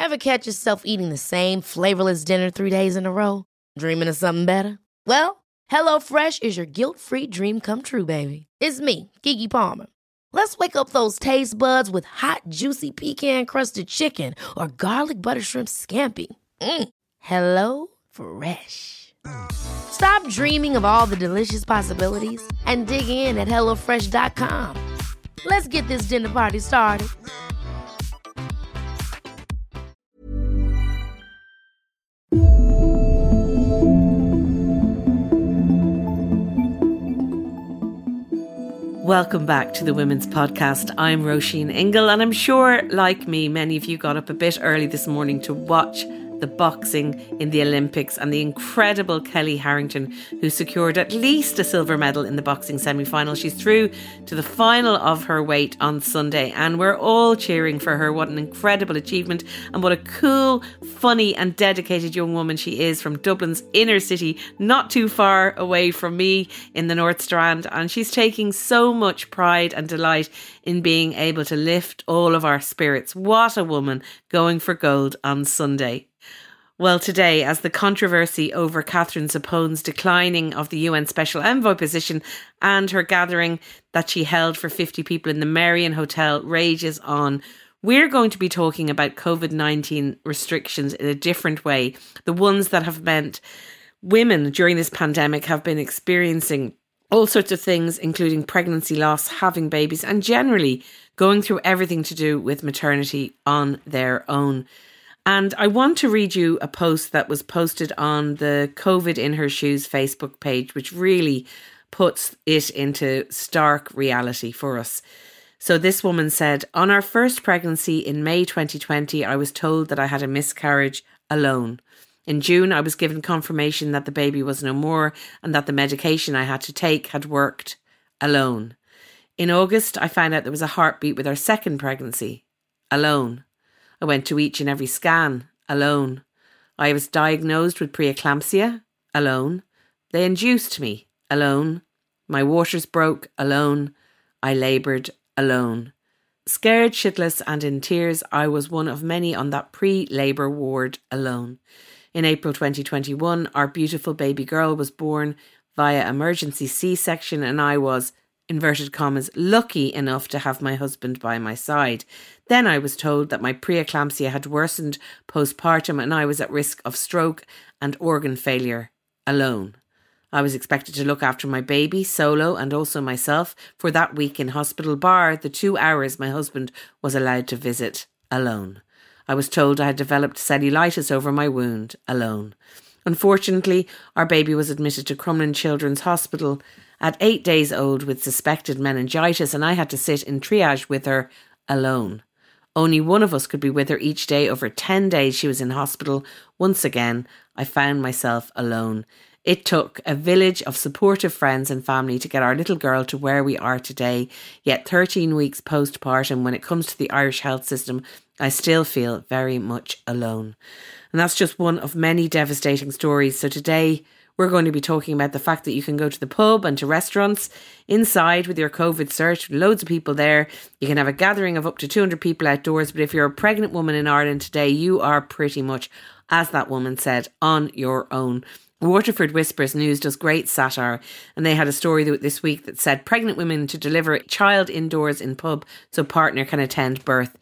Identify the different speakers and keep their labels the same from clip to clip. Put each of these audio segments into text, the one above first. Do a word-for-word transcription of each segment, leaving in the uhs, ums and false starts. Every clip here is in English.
Speaker 1: Ever catch yourself eating the same flavorless dinner three days in a row? Dreaming of something better? Well, HelloFresh is your guilt-free dream come true, baby. It's me, Keke Palmer. Let's wake up those taste buds with hot, juicy pecan-crusted chicken or garlic butter shrimp scampi. Mm. Hello Fresh. Stop dreaming of all the delicious possibilities and dig in at hello fresh dot com. Let's get this dinner party started.
Speaker 2: Welcome back to the Women's Podcast. I'm Roisin Ingle, and I'm sure, like me, many of you got up a bit early this morning to watch the boxing in the Olympics and the incredible Kellie Harrington, who secured at least a silver medal in the boxing semi-final. She's through to the final of her weight on Sunday, and we're all cheering for her. What an incredible achievement, and what a cool, funny and dedicated young woman she is from Dublin's inner city, not too far away from me in the North Strand. And she's taking so much pride and delight in being able to lift all of our spirits. What a woman, going for gold on Sunday. Well, today, as the controversy over Catherine Zappone's declining of the U N Special Envoy position and her gathering that she held for fifty people in the Marion Hotel rages on, we're going to be talking about covid nineteen restrictions in a different way. The ones that have meant women during this pandemic have been experiencing all sorts of things, including pregnancy loss, having babies, and generally going through everything to do with maternity on their own. And I want to read you a post that was posted on the COVID in Her Shoes Facebook page, which really puts it into stark reality for us. So this woman said, "On our first pregnancy in May twenty twenty, I was told that I had a miscarriage alone. In June, I was given confirmation that the baby was no more and that the medication I had to take had worked alone. In August, I found out there was a heartbeat with our second pregnancy. Alone. I went to each and every scan. Alone. I was diagnosed with preeclampsia. Alone. They induced me. Alone. My waters broke. Alone. I laboured. Alone. Scared, shitless and in tears, I was one of many on that pre-labour ward alone. In April twenty twenty-one, our beautiful baby girl was born via emergency C-section, and I was, inverted commas, lucky enough to have my husband by my side. Then I was told that my preeclampsia had worsened postpartum and I was at risk of stroke and organ failure. Alone. I was expected to look after my baby, solo, and also myself for that week in hospital, bar the two hours my husband was allowed to visit. Alone. I was told I had developed cellulitis over my wound. Alone. Unfortunately, our baby was admitted to Crumlin Children's Hospital at eight days old with suspected meningitis, and I had to sit in triage with her alone. Only one of us could be with her each day. Over ten days she was in hospital. Once again, I found myself alone. It took a village of supportive friends and family to get our little girl to where we are today. Yet thirteen weeks postpartum, when it comes to the Irish health system, I still feel very much alone. And that's just one of many devastating stories. So today we're going to be talking about the fact that you can go to the pub and to restaurants inside with your COVID cert, loads of people there. You can have a gathering of up to two hundred people outdoors. But if you're a pregnant woman in Ireland today, you are pretty much, as that woman said, on your own. Waterford Whispers News does great satire, and they had a story this week that said pregnant women to deliver child indoors in pub so partner can attend birth.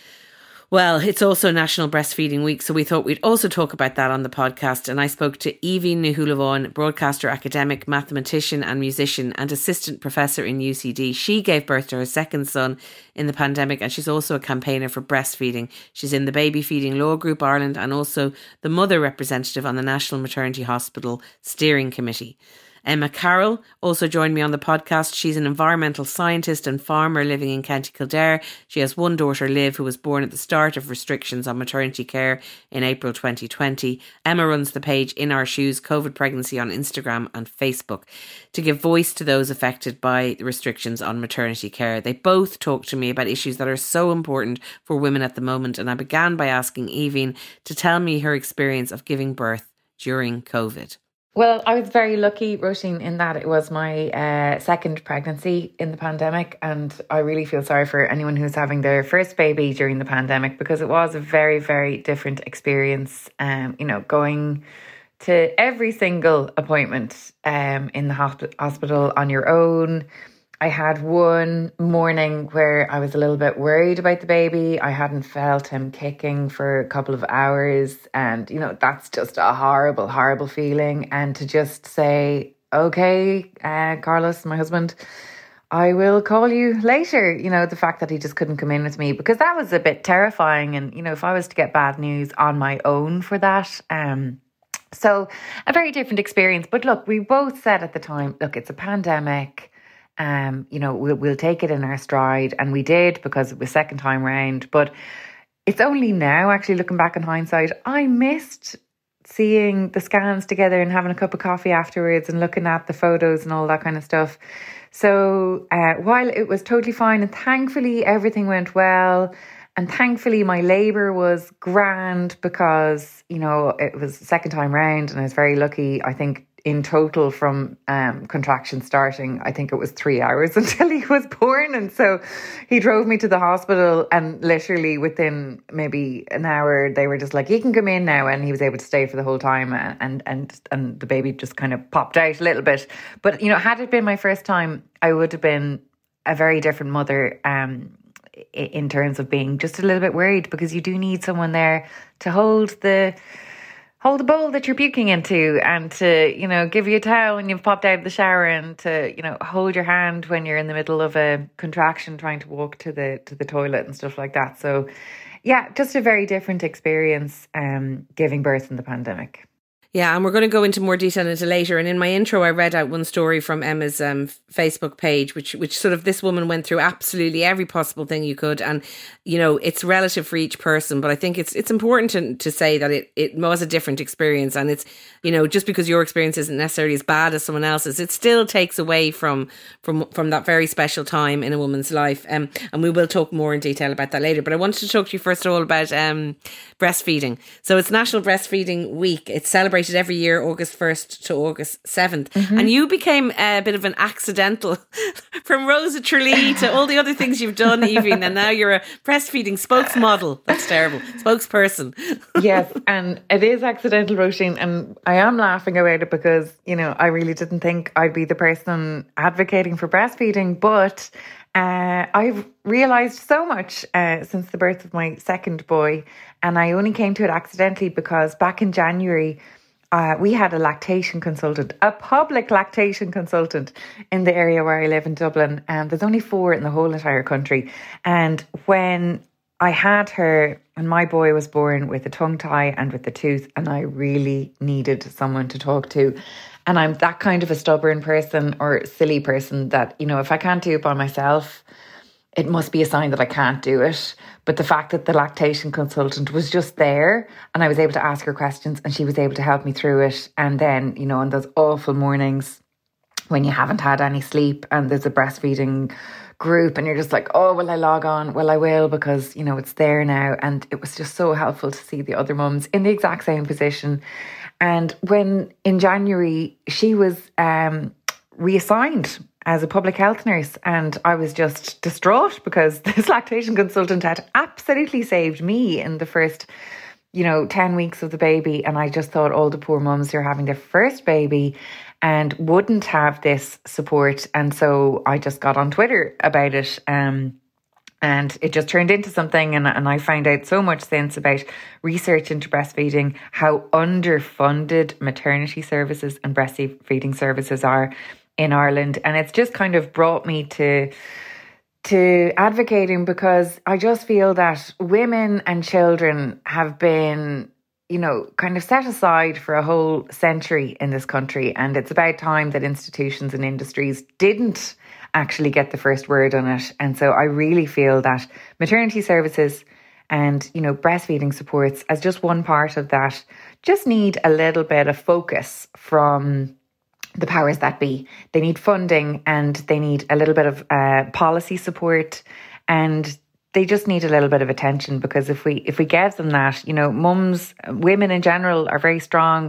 Speaker 2: Well, it's also National Breastfeeding Week, so we thought we'd also talk about that on the podcast. And I spoke to Evie Nuhulavaughan, broadcaster, academic, mathematician and musician and assistant professor in U C D. She gave birth to her second son in the pandemic, and she's also a campaigner for breastfeeding. She's in the Baby Feeding Law Group Ireland and also the mother representative on the National Maternity Hospital Steering Committee. Emma Carroll also joined me on the podcast. She's an environmental scientist and farmer living in County Kildare. She has one daughter, Liv, who was born at the start of restrictions on maternity care in April twenty twenty. Emma runs the page In Our Shoes COVID Pregnancy on Instagram and Facebook to give voice to those affected by the restrictions on maternity care. They both talked to me about issues that are so important for women at the moment, and I began by asking Evie to tell me her experience of giving birth during COVID.
Speaker 3: Well, I was very lucky, Roisin, in that it was my uh, second pregnancy in the pandemic. And I really feel sorry for anyone who's having their first baby during the pandemic, because it was a very, very different experience. Um, you know, going to every single appointment um, in the hosp- hospital on your own. I had one morning where I was a little bit worried about the baby. I hadn't felt him kicking for a couple of hours. And, you know, that's just a horrible, horrible feeling. And to just say, okay, uh, Carlos, my husband, I will call you later. You know, the fact that he just couldn't come in with me, because that was a bit terrifying. And, you know, if I was to get bad news on my own for that, um, so a very different experience. But look, we both said at the time, look, it's a pandemic. Um, you know, we'll, we'll take it in our stride. And we did, because it was second time round. But it's only now, actually looking back in hindsight, I missed seeing the scans together and having a cup of coffee afterwards and looking at the photos and all that kind of stuff. So uh, while it was totally fine, and thankfully everything went well, and thankfully my labour was grand, because, you know, it was the second time round and I was very lucky. I think in total from um, contraction starting, I think it was three hours until he was born. And so he drove me to the hospital, and literally within maybe an hour, they were just like, you can come in now. And he was able to stay for the whole time. And, and, and the baby just kind of popped out a little bit. But, you know, had it been my first time, I would have been a very different mother, um, in terms of being just a little bit worried, because you do need someone there to hold the hold the bowl that you're puking into, and to, you know, give you a towel when you've popped out of the shower, and to, you know, hold your hand when you're in the middle of a contraction trying to walk to the to the toilet and stuff like that. So yeah, just a very different experience um giving birth in the pandemic.
Speaker 2: Yeah, and we're going to go into more detail into later. And in my intro, I read out one story from Emma's um, Facebook page, which which sort of, this woman went through absolutely every possible thing you could. And, you know, it's relative for each person. But I think it's it's important to, to say that it, it was a different experience. And it's, you know, just because your experience isn't necessarily as bad as someone else's, it still takes away from from, from that very special time in a woman's life. Um, and we will talk more in detail about that later. But I wanted to talk to you first of all about um, breastfeeding. So it's National Breastfeeding Week. It's celebrated every year, August first to August seventh. Mm-hmm. And you became a bit of an accidental from Rosa Tralee to all the other things you've done, Aoibhinn, and now you're a breastfeeding spokesmodel. That's terrible. Spokesperson.
Speaker 3: Yes, and it is accidental, Roisin, and I am laughing about it because, you know, I really didn't think I'd be the person advocating for breastfeeding, but Uh, I've realised so much uh, since the birth of my second boy, and I only came to it accidentally because back in January, uh, we had a lactation consultant, a public lactation consultant in the area where I live in Dublin, and there's only four in the whole entire country. And when I had her, and my boy was born with a tongue tie and with a tooth, and I really needed someone to talk to. And I'm that kind of a stubborn person or silly person that, you know, if I can't do it by myself, it must be a sign that I can't do it. But the fact that the lactation consultant was just there and I was able to ask her questions and she was able to help me through it. And then, you know, on those awful mornings when you haven't had any sleep and there's a breastfeeding group and you're just like, oh, will I log on? Well, I will, because, you know, it's there now. And it was just so helpful to see the other mums in the exact same position. And when in January, she was um, reassigned as a public health nurse, and I was just distraught because this lactation consultant had absolutely saved me in the first, you know, ten weeks of the baby. And I just thought all the poor mums who are having their first baby and wouldn't have this support. And so I just got on Twitter about it. Um, And it just turned into something, and, and I found out so much since about research into breastfeeding, how underfunded maternity services and breastfeeding services are in Ireland. And it's just kind of brought me to to advocating, because I just feel that women and children have been, you know, kind of set aside for a whole century in this country. And it's about time that institutions and industries didn't actually get the first word on it. And so I really feel that maternity services and, you know, breastfeeding supports as just one part of that just need a little bit of focus from the powers that be. They need funding and they need a little bit of uh, policy support, and they just need a little bit of attention, because if we if we give them that, you know, mums, women in general are very strong.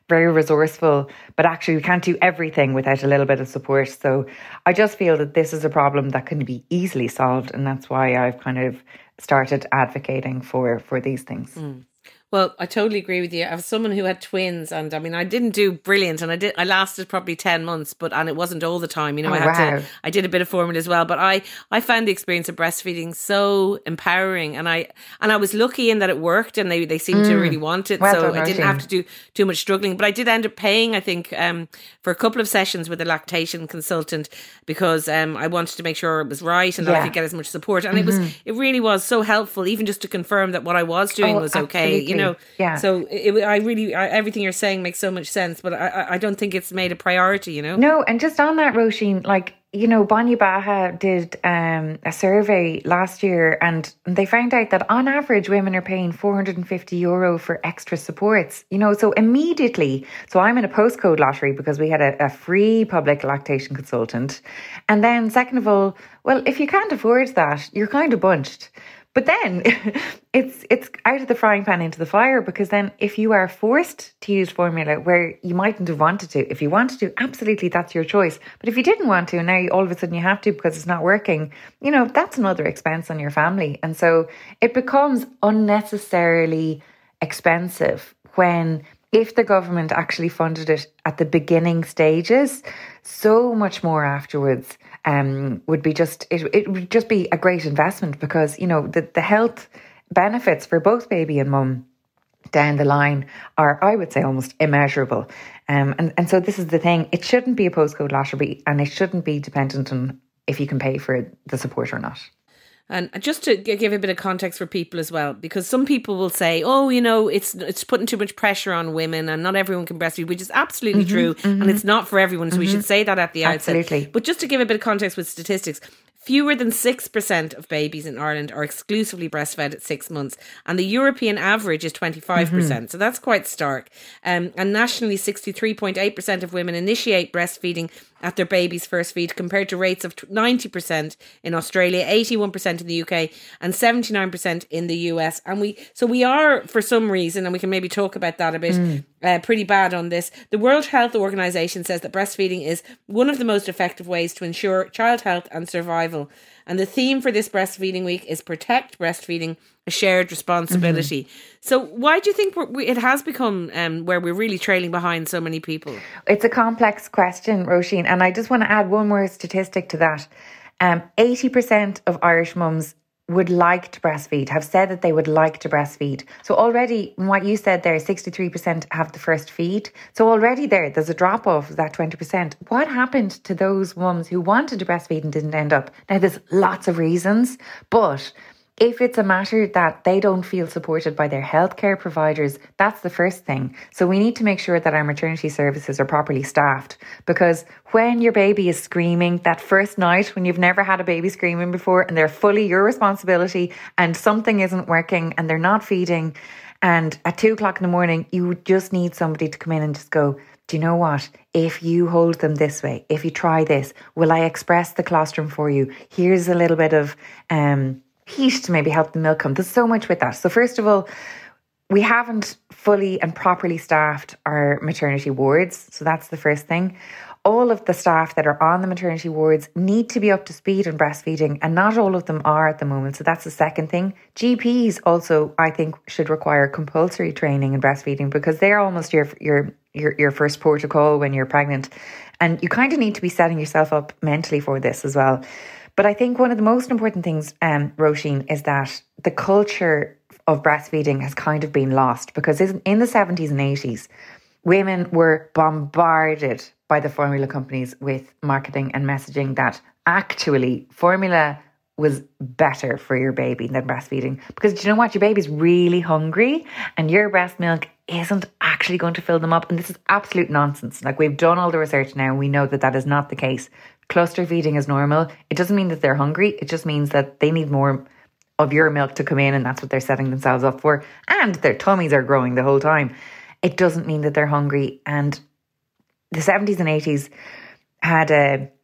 Speaker 3: very resourceful, but actually we can't do everything without a little bit of support. So I just feel that this is a problem that can be easily solved, and that's why I've kind of started advocating for for these things.
Speaker 2: Mm. Well, I totally agree with you. I was someone who had twins, and I mean, I didn't do brilliant, and I did. I lasted probably ten months, but and it wasn't all the time. You know,
Speaker 3: oh,
Speaker 2: I had
Speaker 3: wow.
Speaker 2: to. I did a bit of formula as well, but I I found the experience of breastfeeding so empowering, and I and I was lucky in that it worked, and they they seemed mm. to really want it,
Speaker 3: well
Speaker 2: so
Speaker 3: done,
Speaker 2: I didn't have to do too much struggling. But I did end up paying, I think, um, for a couple of sessions with a lactation consultant because um, I wanted to make sure it was right and that
Speaker 3: yeah.
Speaker 2: I could get as much support, and
Speaker 3: mm-hmm.
Speaker 2: it was it really was so helpful, even just to confirm that what I was doing
Speaker 3: oh,
Speaker 2: was okay.
Speaker 3: absolutely.
Speaker 2: You know,
Speaker 3: yeah.
Speaker 2: So. It, I really, I, everything you're saying makes so much sense, but I, I don't think it's made a priority, you know?
Speaker 3: No, and just on that, Roisin, like, you know, Banya Baha did um, a survey last year, and they found out that on average, women are paying four hundred fifty euro for extra supports, you know, so immediately, so I'm in a postcode lottery because we had a, a free public lactation consultant. And then second of all, well, if you can't afford that, you're kind of bunched. But then it's it's out of the frying pan into the fire, because then if you are forced to use formula where you mightn't have wanted to, if you wanted to, absolutely, that's your choice. But if you didn't want to, and now you, all of a sudden you have to because it's not working, you know, that's another expense on your family. And so it becomes unnecessarily expensive when, if the government actually funded it at the beginning stages, so much more afterwards um, would be just, it, it would just be a great investment, because, you know, the, the health benefits for both baby and mum down the line are, I would say, almost immeasurable. Um, and, and so this is the thing, it shouldn't be a postcode lottery, and it shouldn't be dependent on if you can pay for the support or not.
Speaker 2: And just to give a bit of context for people as well, because some people will say, oh, you know, it's it's putting too much pressure on women and not everyone can breastfeed, which is absolutely mm-hmm, true. Mm-hmm. And it's not for everyone. So mm-hmm. we should say that at the outset.
Speaker 3: Absolutely.
Speaker 2: But just to give a bit of context with statistics, fewer than six percent of babies in Ireland are exclusively breastfed at six months. And the European average is twenty-five percent. Mm-hmm. So that's quite stark. Um, and nationally, sixty-three point eight percent of women initiate breastfeeding at their baby's first feed, compared to rates of ninety percent in Australia, eighty-one percent in the U K, and seventy-nine percent in the U S. And we, so we are, for some reason, and we can maybe talk about that a bit, mm. uh, pretty bad on this. The World Health Organization says that breastfeeding is one of the most effective ways to ensure child health and survival. And the theme for this breastfeeding week is Protect Breastfeeding, a shared responsibility. Mm-hmm. So why do you think we're, it has become um, where we're really trailing behind so many people?
Speaker 3: It's a complex question, Roisin, and I just want to add one more statistic to that. Um, eighty percent of Irish mums would like to breastfeed, have said that they would like to breastfeed. So already, what you said there, sixty-three percent have the first feed. So already there, there's a drop off of that twenty percent. What happened to those mums who wanted to breastfeed and didn't end up? Now, there's lots of reasons, but if it's a matter that they don't feel supported by their healthcare providers, that's the first thing. So we need to make sure that our maternity services are properly staffed, because when your baby is screaming that first night, when you've never had a baby screaming before and they're fully your responsibility and something isn't working and they're not feeding, and at two o'clock in the morning, you just need somebody to come in and just go, do you know what? If you hold them this way, if you try this, will I express the colostrum for you? Here's a little bit of um. heat to maybe help the milk come. There's so much with that. So first of all, we haven't fully and properly staffed our maternity wards. So that's the first thing. All of the staff that are on the maternity wards need to be up to speed on breastfeeding, and not all of them are at the moment. So that's the second thing. G Ps also, I think, should require compulsory training in breastfeeding, because they're almost your your your, your first port of call when you're pregnant. And you kind of need to be setting yourself up mentally for this as well. But I think one of the most important things, um, Roisin, is that the culture of breastfeeding has kind of been lost, because in the seventies and eighties, women were bombarded by the formula companies with marketing and messaging that actually formula was better for your baby than breastfeeding. Because do you know what? Your baby's really hungry and your breast milk isn't actually going to fill them up. And this is absolute nonsense. Like, we've done all the research now and we know that that is not the case. Cluster feeding is normal. It doesn't mean that they're hungry. It just means that they need more of your milk to come in, and that's what they're setting themselves up for. And their tummies are growing the whole time. It doesn't mean that they're hungry. And the seventies and eighties had a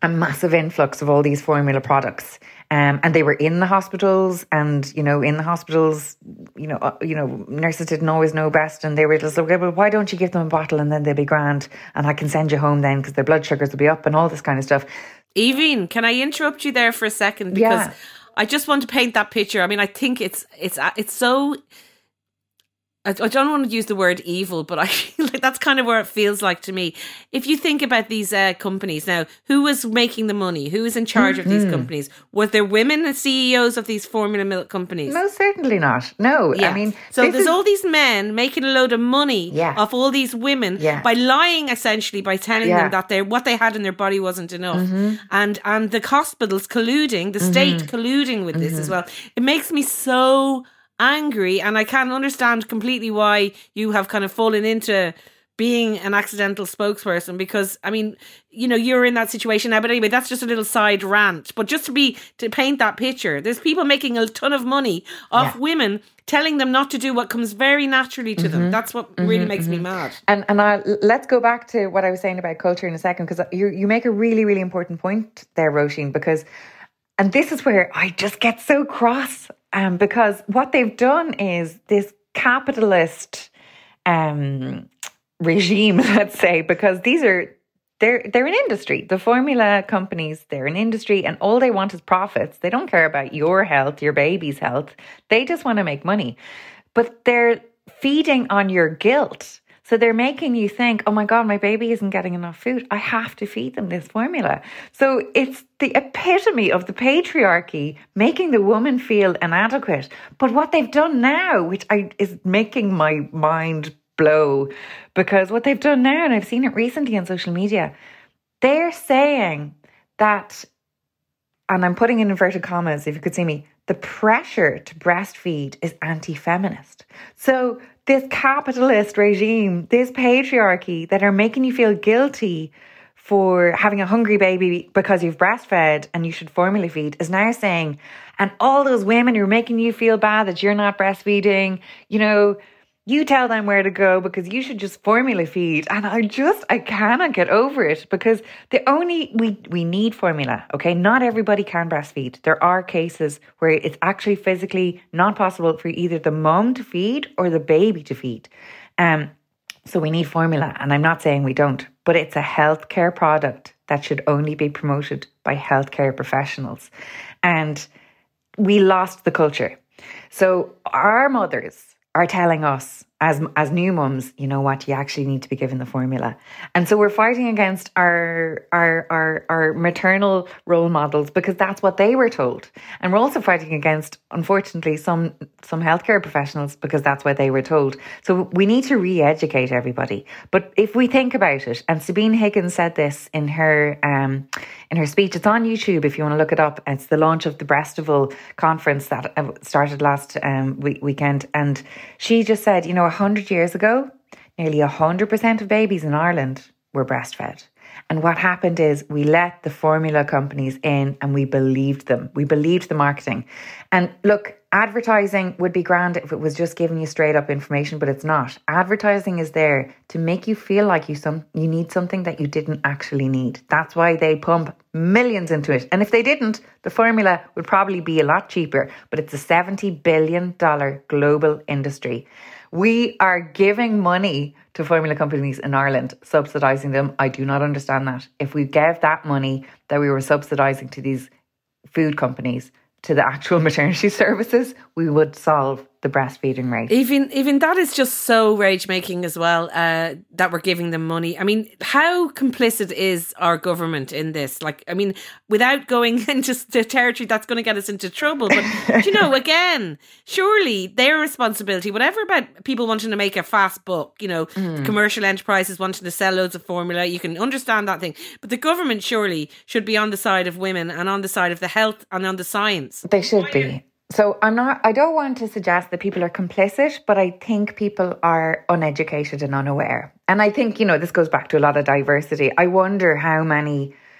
Speaker 3: a massive influx of all these formula products. Um, and they were in the hospitals, and, you know, in the hospitals, you know, uh, you know, nurses didn't always know best, and they were just like, okay, well, why don't you give them a bottle and then they'll be grand, and I can send you home then because their blood sugars will be up and all this kind of stuff.
Speaker 2: Evie, can I interrupt you there for a second? Because yeah. I just want to paint that picture. I mean, I think it's it's it's so... I don't want to use the word evil, but I feel like that's kind of where it feels like to me. If you think about these uh, companies now, who was making the money? Who was in charge mm-hmm. of these companies? Were there women as C E Os of these formula milk companies?
Speaker 3: No, certainly not. No, yeah. I mean...
Speaker 2: So there's is... all these men making a load of money yeah. off all these women yeah. by lying, essentially, by telling yeah. them that they what they had in their body wasn't enough. Mm-hmm. And, and the hospitals colluding, the mm-hmm. state colluding with mm-hmm. this as well. It makes me so... angry, and I can understand completely why you have kind of fallen into being an accidental spokesperson, because I mean, you know, you're in that situation now. But anyway, that's just a little side rant. But just to be to paint that picture, there's people making a ton of money off yeah. women, telling them not to do what comes very naturally to mm-hmm. them. That's what mm-hmm, really makes mm-hmm. me mad.
Speaker 3: And and I, let's go back to what I was saying about culture in a second, because you you make a really really important point there, Roisin, because and this is where I just get so cross. Um, because what they've done is this capitalist um, regime, let's say, because these are, they're, they're an industry. The formula companies, they're an industry, and all they want is profits. They don't care about your health, your baby's health. They just want to make money. But they're feeding on your guilt. So they're making you think, oh my God, my baby isn't getting enough food. I have to feed them this formula. So it's the epitome of the patriarchy, making the woman feel inadequate. But what they've done now, which I, is making my mind blow, because what they've done now, and I've seen it recently on social media, they're saying that, and I'm putting in inverted commas if you could see me, the pressure to breastfeed is anti-feminist. So this capitalist regime, this patriarchy that are making you feel guilty for having a hungry baby because you've breastfed and you should formula feed is now saying, and all those women who are making you feel bad that you're not breastfeeding, you know, you tell them where to go because you should just formula feed. And I just, I cannot get over it, because the only, we, we need formula, okay? Not everybody can breastfeed. There are cases where it's actually physically not possible for either the mum to feed or the baby to feed. Um, so we need formula, and I'm not saying we don't, but it's a healthcare product that should only be promoted by healthcare professionals. And we lost the culture. So our mothers are telling us as as new mums, you know what, you actually need to be given the formula. And so we're fighting against our our our our maternal role models because that's what they were told. And we're also fighting against, unfortunately, some some healthcare professionals because that's what they were told. So we need to re-educate everybody. But if we think about it, and Sabine Higgins said this in her um in her speech, it's on YouTube if you want to look it up. It's the launch of the Breastival conference that started last um, week, weekend. And she just said, you know, one hundred years ago, nearly one hundred percent of babies in Ireland were breastfed. And what happened is we let the formula companies in and we believed them. We believed the marketing. And look, advertising would be grand if it was just giving you straight up information, but it's not. Advertising is there to make you feel like you some you need something that you didn't actually need. That's why they pump millions into it. And if they didn't, the formula would probably be a lot cheaper. But it's a seventy billion dollars global industry. We are giving money to formula companies in Ireland, subsidising them. I do not understand that. If we gave that money that we were subsidising to these food companies, to the actual maternity services, we would solve the breastfeeding rate.
Speaker 2: Even even that is just so rage-making as well, uh, that we're giving them money. I mean, how complicit is our government in this? Like, I mean, without going into the territory that's going to get us into trouble. But, you know, again, surely their responsibility, whatever about people wanting to make a fast buck, you know, mm. commercial enterprises wanting to sell loads of formula, you can understand that thing. But the government surely should be on the side of women and on the side of the health and on the science.
Speaker 3: They should be. So I'm not, I don't want to suggest that people are complicit, but I think people are uneducated and unaware. And I think, you know, this goes back to a lot of diversity. I wonder how many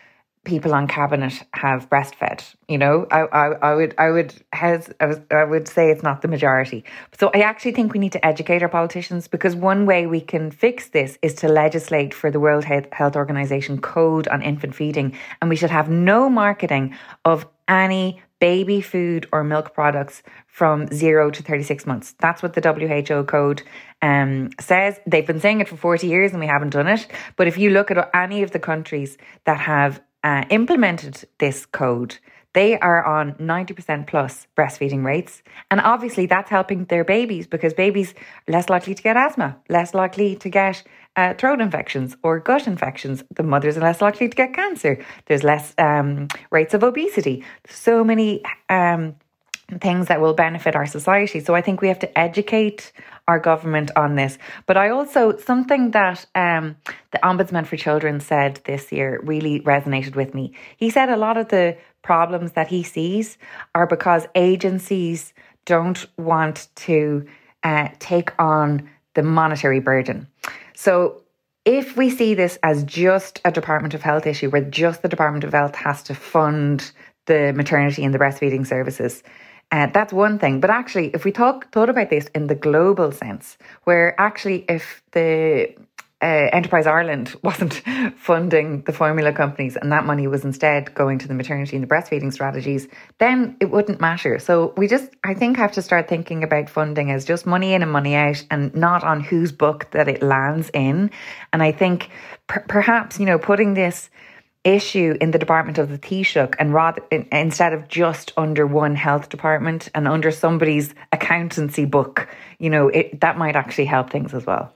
Speaker 3: people on cabinet have breastfed. You know, I, I, I would, I would, has, I, was, I would say it's not the majority. So I actually think we need to educate our politicians, because one way we can fix this is to legislate for the World Health Organization code on infant feeding, and we should have no marketing of any baby food or milk products from zero to thirty-six months. That's what the W H O code um, says. They've been saying it for forty years and we haven't done it. But if you look at any of the countries that have uh, implemented this code, they are on ninety percent plus breastfeeding rates. And obviously that's helping their babies, because babies are less likely to get asthma, less likely to get uh, throat infections or gut infections. The mothers are less likely to get cancer. There's less um, rates of obesity. So many um, things that will benefit our society. So I think we have to educate our government on this. But I also, something that um, the Ombudsman for Children said this year really resonated with me. He said a lot of the problems that he sees are because agencies don't want to uh, take on the monetary burden. So if we see this as just a Department of Health issue, where just the Department of Health has to fund the maternity and the breastfeeding services, Uh, that's one thing. But actually, if we talk, thought about this in the global sense, where actually if the uh, Enterprise Ireland wasn't funding the formula companies and that money was instead going to the maternity and the breastfeeding strategies, then it wouldn't matter. So we just, I think, have to start thinking about funding as just money in and money out, and not on whose book that it lands in. And I think per- perhaps, you know, putting this issue in the Department of the Taoiseach, and rather in, instead of just under one health department and under somebody's accountancy book, you know, it, that might actually help things as well.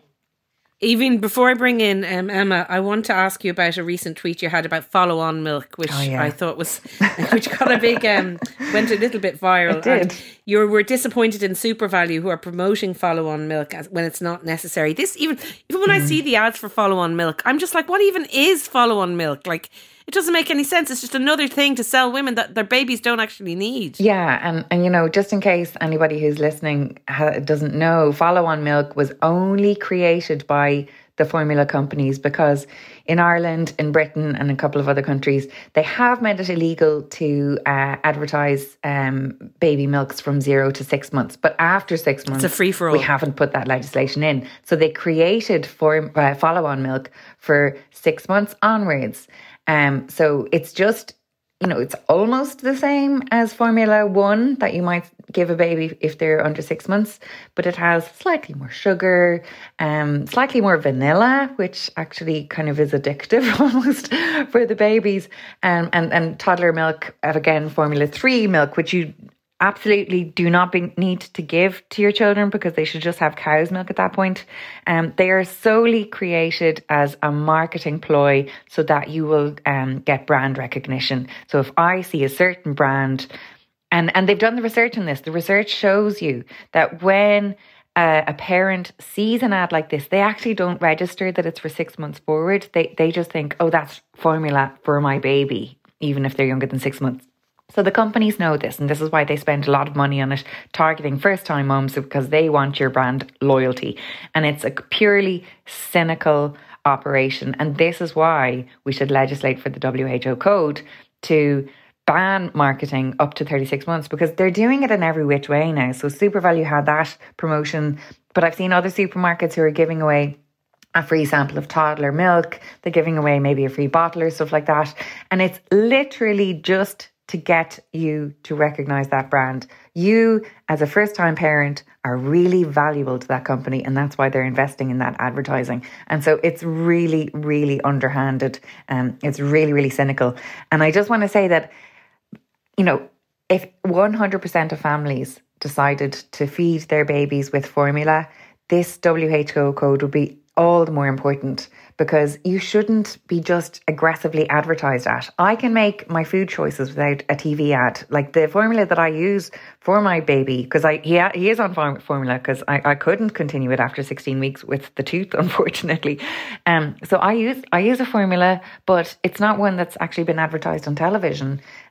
Speaker 2: Even before I bring in um, Emma, I want to ask you about a recent tweet you had about follow-on milk, which oh, yeah. I thought was, which got a big, um, went a little bit viral.
Speaker 3: It did.
Speaker 2: And you were disappointed in SuperValu, who are promoting follow-on milk as, when it's not necessary. This even, even when mm. I see the ads for follow-on milk, I'm just like, what even is follow-on milk? Like, it doesn't make any sense. It's just another thing to sell women that their babies don't actually need.
Speaker 3: Yeah, and, and you know, just in case anybody who's listening ha- doesn't know, follow-on milk was only created by the formula companies because in Ireland, in Britain and a couple of other countries, they have made it illegal to uh, advertise um, baby milks from zero to six months. But after six months,
Speaker 2: it's a free-for-all.
Speaker 3: We haven't put that legislation in. So they created for, uh, follow-on milk for six months onwards. Um, so it's just, you know, it's almost the same as Formula One that you might give a baby if they're under six months, but it has slightly more sugar, um, slightly more vanilla, which actually kind of is addictive almost for the babies, um, and, and toddler milk, again, Formula Three milk, which you absolutely do not be, need to give to your children because they should just have cow's milk at that point. Um, they are solely created as a marketing ploy so that you will um, get brand recognition. So if I see a certain brand, and, and they've done the research on this, the research shows you that when uh, a parent sees an ad like this, they actually don't register that it's for six months forward. They, they just think, oh, that's formula for my baby, even if they're younger than six months. So the companies know this, and this is why they spend a lot of money on it, targeting first-time mums, because they want your brand loyalty. And it's a purely cynical operation. And this is why we should legislate for the W H O code to ban marketing up to thirty-six months, because they're doing it in every which way now. So SuperValu had that promotion, but I've seen other supermarkets who are giving away a free sample of toddler milk. They're giving away maybe a free bottle or stuff like that. And it's literally just to get you to recognise that brand. You, as a first-time parent, are really valuable to that company, and that's why they're investing in that advertising. And so it's really, really underhanded. Um, it's really, really cynical. And I just want to say that, you know, if one hundred percent of families decided to feed their babies with formula, this W H O code would be all the more important, because you shouldn't be just aggressively advertised at. I can make my food choices without a T V ad. Like the formula that I use for my baby, because I he, he is on form, formula because I, I couldn't continue it after sixteen weeks with the tooth, unfortunately. Um, so I use I use a formula, but it's not one that's actually been advertised on television.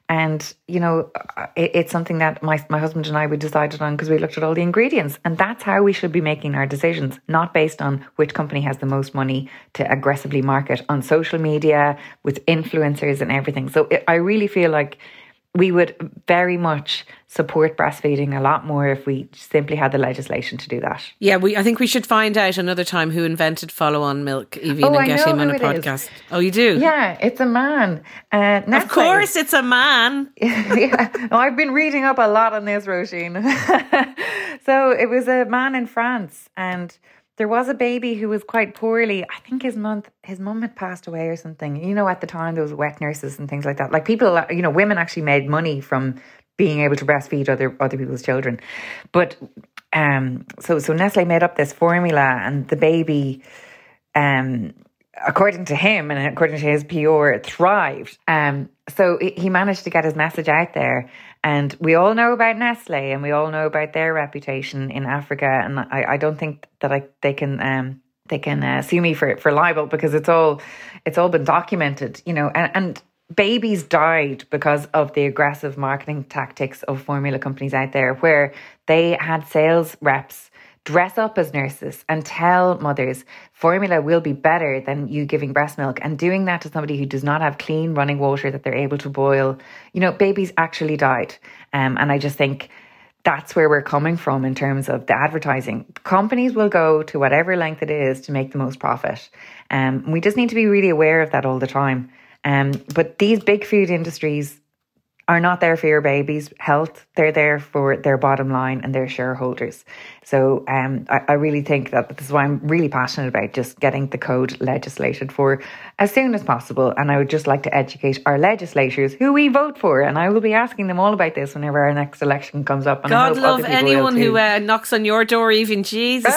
Speaker 3: And, you know, it, it's something that my, my husband and I, we decided on because we looked at all the ingredients. And that's how we should be making our decisions, not based on which company has the most money to aggressively market on social media with influencers and everything. So it, I really feel like we would very much support breastfeeding a lot more if we simply had the legislation to do that.
Speaker 2: Yeah, we. I think we should find out another time who invented follow-on milk, Aoibhinn,
Speaker 3: oh,
Speaker 2: and
Speaker 3: I
Speaker 2: get him on a podcast.
Speaker 3: Is.
Speaker 2: Oh, you do?
Speaker 3: Yeah, it's a man. Uh,
Speaker 2: of course, it's a man.
Speaker 3: yeah, oh, I've been reading up a lot on this, Roisin. So it was a man in France, and there was a baby who was quite poorly. I think his mum, his mum had passed away or something. You know, at the time there was wet nurses and things like that. Like people, you know, women actually made money from being able to breastfeed other other people's children. But um, so so Nestle made up this formula, and the baby, um, according to him and according to his P R, thrived. Um, so he managed to get his message out there. And we all know about Nestle, and we all know about their reputation in Africa. And I, I don't think that I they can um, they can uh, sue me for for libel, because it's all it's all been documented, you know. And, and babies died because of the aggressive marketing tactics of formula companies out there, where they had sales reps dress up as nurses and tell mothers formula will be better than you giving breast milk, and doing that to somebody who does not have clean running water that they're able to boil. You know, babies actually died. Um, and I just think that's where we're coming from in terms of the advertising. Companies will go to whatever length it is to make the most profit. Um, we just need to be really aware of that all the time. Um, but these big food industries are not there for your baby's health. They're there for their bottom line and their shareholders. So um, I, I really think that this is why I'm really passionate about just getting the code legislated for as soon as possible. And I would just like to educate our legislators who we vote for. And I will be asking them all about this whenever our next election comes up. And
Speaker 2: God
Speaker 3: I hope
Speaker 2: love
Speaker 3: other people
Speaker 2: anyone
Speaker 3: will too.
Speaker 2: who uh, knocks on your door, even Jesus.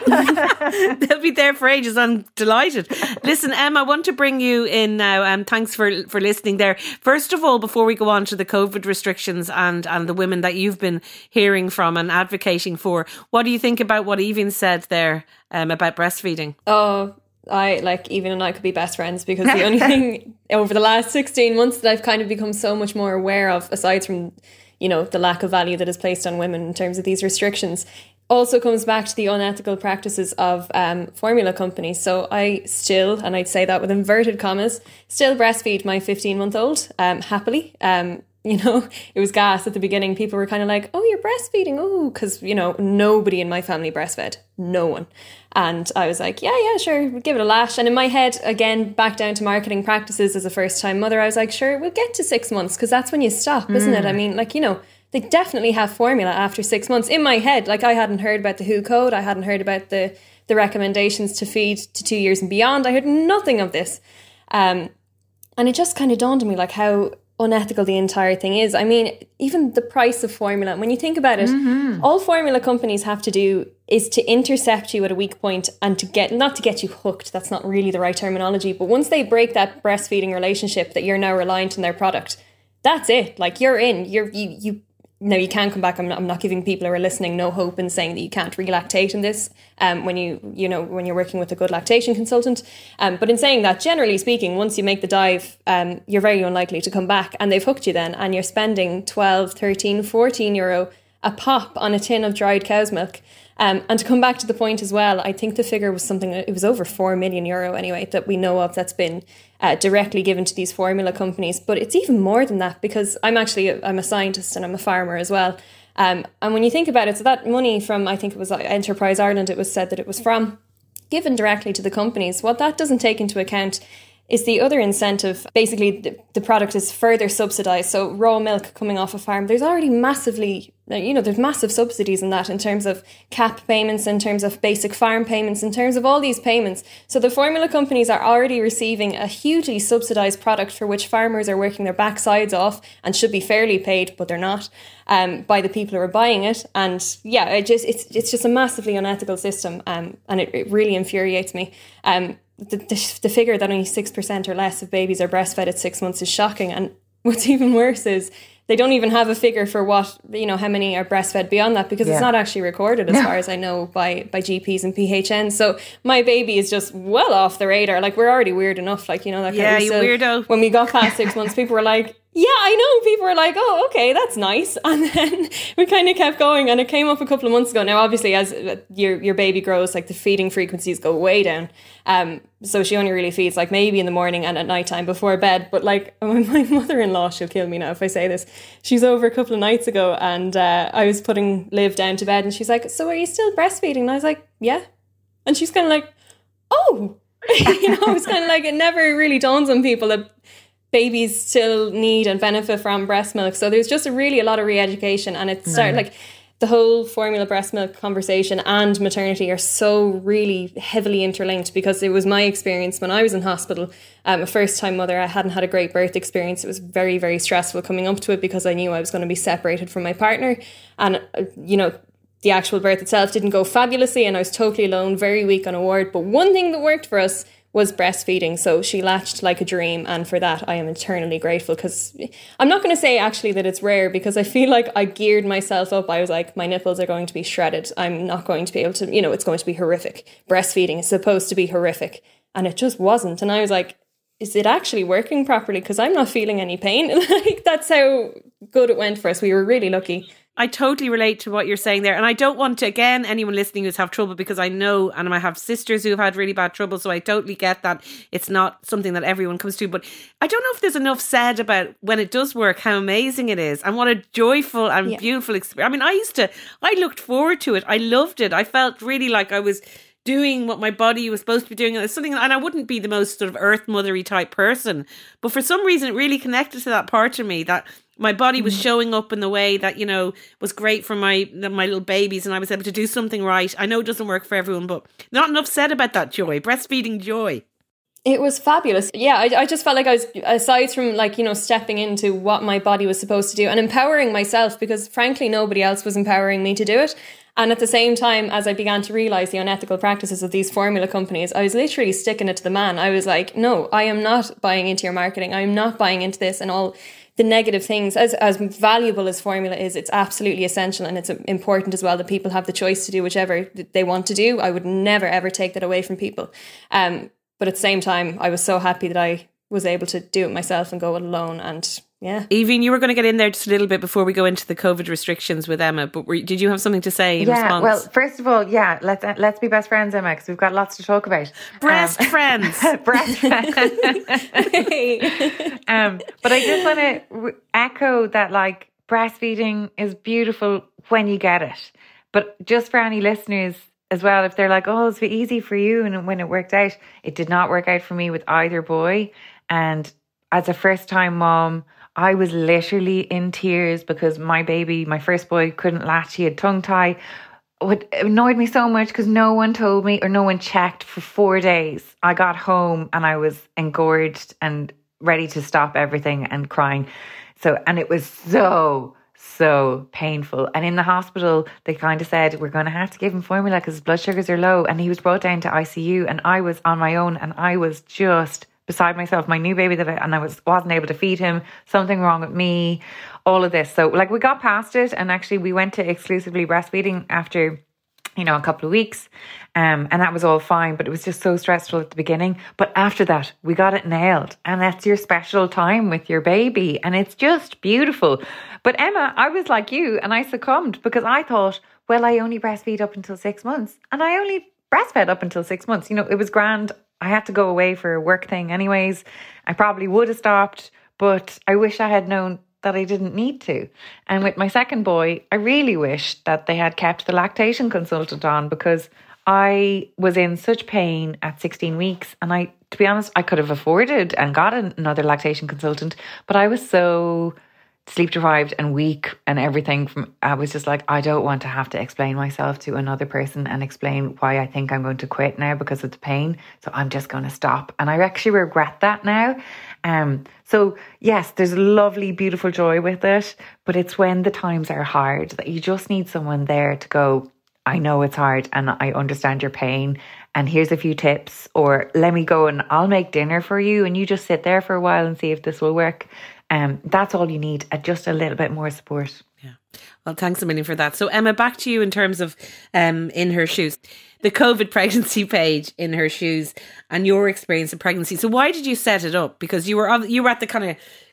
Speaker 2: They'll be there for ages. I'm delighted. Listen, Em, I want to bring you in now. Um, thanks for, for listening there. First of all, before we go on to the COVID restrictions and, and the women that you've been hearing from and advocating for, what do you think about what Aoibhinn said there um, about breastfeeding?
Speaker 4: Oh, I like Aoibhinn and I could be best friends, because the only thing over the last sixteen months that I've kind of become so much more aware of, aside from, you know, the lack of value that is placed on women in terms of these restrictions, also comes back to the unethical practices of um, formula companies. So I still, and I'd say that with inverted commas, still breastfeed my fifteen month old um, happily. Um, you know, it was gas at the beginning. People were kind of like, oh, you're breastfeeding. Oh, because, you know, nobody in my family breastfed. No one. And I was like, yeah, yeah, sure, we'll give it a lash. And in my head, again, back down to marketing practices as a first time mother, I was like, sure, we'll get to six months because that's when you stop, isn't mm. it? I mean, like, you know, they definitely have formula after six months. In my head, like I hadn't heard about the W H O code. I hadn't heard about the, the recommendations to feed to two years and beyond. I heard nothing of this. Um, and it just kind of dawned on me like how unethical the entire thing is. I mean, even the price of formula, when you think about it, mm-hmm. all formula companies have to do is to intercept you at a weak point and to get, not to get you hooked, that's not really the right terminology, but once they break that breastfeeding relationship that you're now reliant on their product, that's it. Like you're in, you're, you, you, no, you can't come back. I'm not, I'm not giving people who are listening no hope and saying that you can't relactate in this um, when you, you know, when you're working with a good lactation consultant. Um, but in saying that, generally speaking, once you make the dive, um, you're very unlikely to come back, and they've hooked you then, and you're spending twelve, thirteen, fourteen euro a pop on a tin of dried cow's milk. Um, and to come back to the point as well, I think the figure was something, it was over four million euro anyway, that we know of that's been uh, directly given to these formula companies. But it's even more than that, because I'm actually, a, I'm a scientist and I'm a farmer as well. Um, and when you think about it, so that money from, I think it was Enterprise Ireland, it was said that it was from, given directly to the companies. What that doesn't take into account is the other incentive. Basically, the, the product is further subsidised. So raw milk coming off a farm, there's already massively, you know, there's massive subsidies in that in terms of cap payments, in terms of basic farm payments, in terms of all these payments. So the formula companies are already receiving a hugely subsidised product for which farmers are working their backsides off and should be fairly paid, but they're not, um, by the people who are buying it. And yeah, it just it's it's just a massively unethical system, um, and it, it really infuriates me. Um, The, the, the figure that only six percent or less of babies are breastfed at six months is shocking. And what's even worse is they don't even have a figure for what, you know, how many are breastfed beyond that, because yeah. it's not actually recorded as no. far as I know by, by G Ps and P H Ns. So my baby is just well off the radar. Like, we're already weird enough, like, you know, that
Speaker 2: yeah,
Speaker 4: kind of
Speaker 2: you weirdo.
Speaker 4: When we got past six months, people were like, Yeah, I know. People were like, oh, okay, that's nice. And then we kind of kept going. And it came up a couple of months ago. Now, obviously, as your your baby grows, like the feeding frequencies go way down. Um, so she only really feeds like maybe in the morning and at nighttime before bed. But like my mother-in-law, she'll kill me now if I say this. She's over a couple of nights ago and uh, I was putting Liv down to bed and she's like, so are you still breastfeeding? And I was like, yeah. And she's kind of like, oh, you know, it's kind of like it never really dawns on people that babies still need and benefit from breast milk. So there's just a really a lot of re-education, and it started mm. like the whole formula breast milk conversation and maternity are so really heavily interlinked, because it was my experience when I was in hospital. Um, a first time mother, I hadn't had a great birth experience. It was very, very stressful coming up to it because I knew I was going to be separated from my partner. And, uh, you know, the actual birth itself didn't go fabulously and I was totally alone, very weak on a ward. But one thing that worked for us was breastfeeding. So she latched like a dream, and for that I am eternally grateful, because I'm not going to say actually that it's rare, because I feel like I geared myself up. I was like, my nipples are going to be shredded. I'm not going to be able to, you know, it's going to be horrific. Breastfeeding is supposed to be horrific, and it just wasn't. And I was like, is it actually working properly? Because I'm not feeling any pain. Like, that's how good it went for us. We were really lucky.
Speaker 2: I totally relate to what you're saying there. And I don't want to, again, anyone listening who's have trouble, because I know, and I have sisters who have had really bad trouble. So I totally get that it's not something that everyone comes to. But I don't know if there's enough said about when it does work, how amazing it is. And what a joyful and yeah. beautiful experience. I mean, I used to, I looked forward to it. I loved it. I felt really like I was doing what my body was supposed to be doing. It's something, and I wouldn't be the most sort of earth mothery type person. But for some reason, it really connected to that part of me that my body was showing up in the way that, you know, was great for my my little babies, and I was able to do something right. I know it doesn't work for everyone, but not enough said about that joy, breastfeeding joy.
Speaker 4: It was fabulous. Yeah, I, I just felt like I was, aside from like, you know, stepping into what my body was supposed to do and empowering myself, because frankly, nobody else was empowering me to do it. And at the same time, as I began to realise the unethical practices of these formula companies, I was literally sticking it to the man. I was like, no, I am not buying into your marketing. I am not buying into this and all the negative things. As as valuable as formula is, it's absolutely essential, and it's important as well that people have the choice to do whichever they want to do. I would never, ever take that away from people. Um, but at the same time, I was so happy that I was able to do it myself and go it alone. And yeah.
Speaker 2: Evie, you were going to get in there just a little bit before we go into the COVID restrictions with Emma, but were, did you have something to say in
Speaker 3: yeah,
Speaker 2: response?
Speaker 3: Well, first of all, yeah, let's uh, let's be best friends, Emma, because we've got lots to talk about.
Speaker 2: Breast um, friends.
Speaker 3: Breast friends. um, but I just want to re- echo that, like, breastfeeding is beautiful when you get it. But just for any listeners as well, if they're like, oh, it's easy for you, and when it worked out, it did not work out for me with either boy. And as a first time mom, I was literally in tears because my baby, my first boy, couldn't latch. He had tongue tie. What annoyed me so much, because no one told me or no one checked for four days. I got home and I was engorged and ready to stop everything and crying. So, and it was so, so painful. And in the hospital, they kind of said, we're going to have to give him formula because his blood sugars are low. And he was brought down to I C U, and I was on my own, and I was just beside myself. My new baby that I, and I was, wasn't able to feed him, something wrong with me, all of this. So like we got past it, and actually we went to exclusively breastfeeding after, you know, a couple of weeks. Um, and that was all fine, but it was just so stressful at the beginning. But after that, we got it nailed. And that's your special time with your baby. And it's just beautiful. But Emma, I was like you, and I succumbed because I thought, well, I only breastfeed up until six months. And I only breastfed up until six months. You know, it was grand. I had to go away for a work thing anyways. I probably would have stopped, but I wish I had known that I didn't need to. And with my second boy, I really wished that they had kept the lactation consultant on, because I was in such pain at sixteen weeks. And I, to be honest, I could have afforded and got another lactation consultant, but I was so sleep deprived and weak and everything. From I was just like, I don't want to have to explain myself to another person and explain why I think I'm going to quit now because of the pain. So I'm just going to stop. And I actually regret that now. Um, so yes, there's lovely, beautiful joy with it, but it's when the times are hard that you just need someone there to go, I know it's hard and I understand your pain, and here's a few tips, or let me go and I'll make dinner for you and you just sit there for a while and see if this will work. Um, that's all you need, uh, just a little bit more support.
Speaker 2: Yeah. Well, thanks a million for that. So Emma, back to you in terms of um, In Her Shoes, the COVID pregnancy page, In Her Shoes, and your experience of pregnancy. So why did you set it up? Because you were you were at the kind of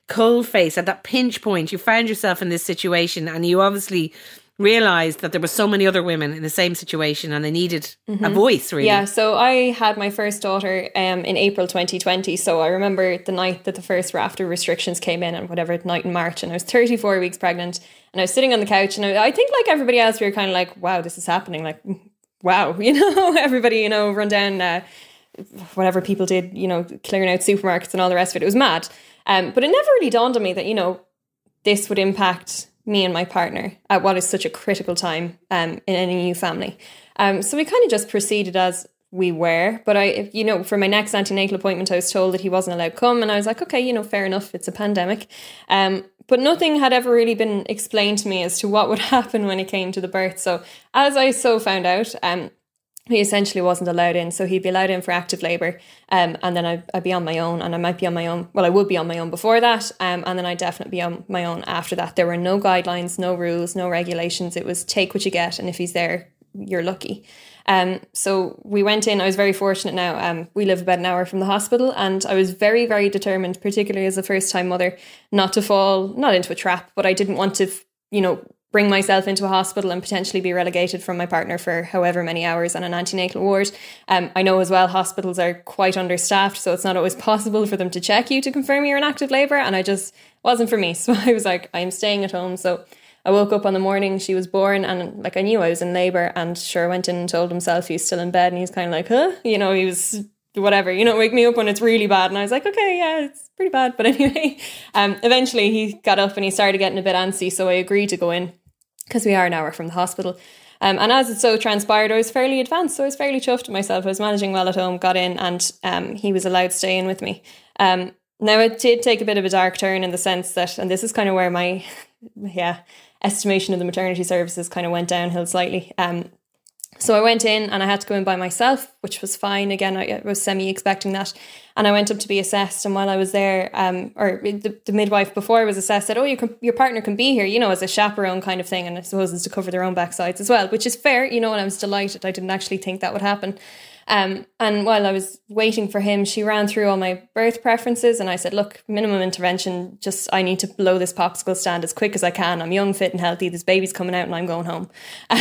Speaker 2: cold face, at that pinch point, you found yourself in this situation, and you obviously realised that there were so many other women in the same situation and they needed mm-hmm. a voice, really.
Speaker 4: Yeah, so I had my first daughter um, in April twenty twenty. So I remember the night that the first raft of restrictions came in, and whatever night in March, and I was thirty-four weeks pregnant, and I was sitting on the couch, and I, I think like everybody else, we were kind of like, wow, this is happening. Like, wow, you know, everybody, you know, run down uh, whatever people did, you know, clearing out supermarkets and all the rest of it. It was mad. Um, but it never really dawned on me that, you know, this would impact me and my partner at what is such a critical time um, in any new family. Um, so we kind of just proceeded as we were. But I, you know, for my next antenatal appointment, I was told that he wasn't allowed to come. And I was like, okay, you know, fair enough. It's a pandemic. Um, but nothing had ever really been explained to me as to what would happen when it came to the birth. So as I so found out, um, he essentially wasn't allowed in. So he'd be allowed in for active labour. Um, and then I'd, I'd be on my own, and I might be on my own. Well, I would be on my own before that. Um, and then I'd definitely be on my own after that. There were no guidelines, no rules, no regulations. It was take what you get. And if he's there, you're lucky. Um, so we went in. I was very fortunate now. Um, we live about an hour from the hospital, and I was very, very determined, particularly as a first time mother, not to fall, not into a trap, but I didn't want to, you know, bring myself into a hospital and potentially be relegated from my partner for however many hours on an antenatal ward. Um, I know as well hospitals are quite understaffed, so it's not always possible for them to check you to confirm you're in active labour, and I just wasn't for me. So I was like, I'm staying at home. So I woke up on the morning she was born, and like I knew I was in labour, and sure, went in and told himself he's still in bed, and he's kind of like, huh? You know, he was whatever, you know, wake me up when it's really bad. And I was like, okay, yeah, it's pretty bad. But anyway, um, eventually he got up and he started getting a bit antsy, so I agreed to go in, because we are an hour from the hospital. Um, and as it so transpired, I was fairly advanced, so I was fairly chuffed with myself. I was managing well at home, got in, and um, he was allowed to stay in with me. Um, now, it did take a bit of a dark turn in the sense that, and this is kind of where my yeah estimation of the maternity services kind of went downhill slightly. Um, so I went in and I had to go in by myself, which was fine. Again, I was semi-expecting that. And I went up to be assessed. And while I was there, um, or the, the midwife before I was assessed said, oh, you can, your partner can be here, you know, as a chaperone kind of thing. And I suppose it's to cover their own backsides as well, which is fair, you know, and I was delighted. I didn't actually think that would happen. Um, and while I was waiting for him, she ran through all my birth preferences, and I said, look, minimum intervention, just I need to blow this popsicle stand as quick as I can. I'm young, fit and healthy. This baby's coming out and I'm going home.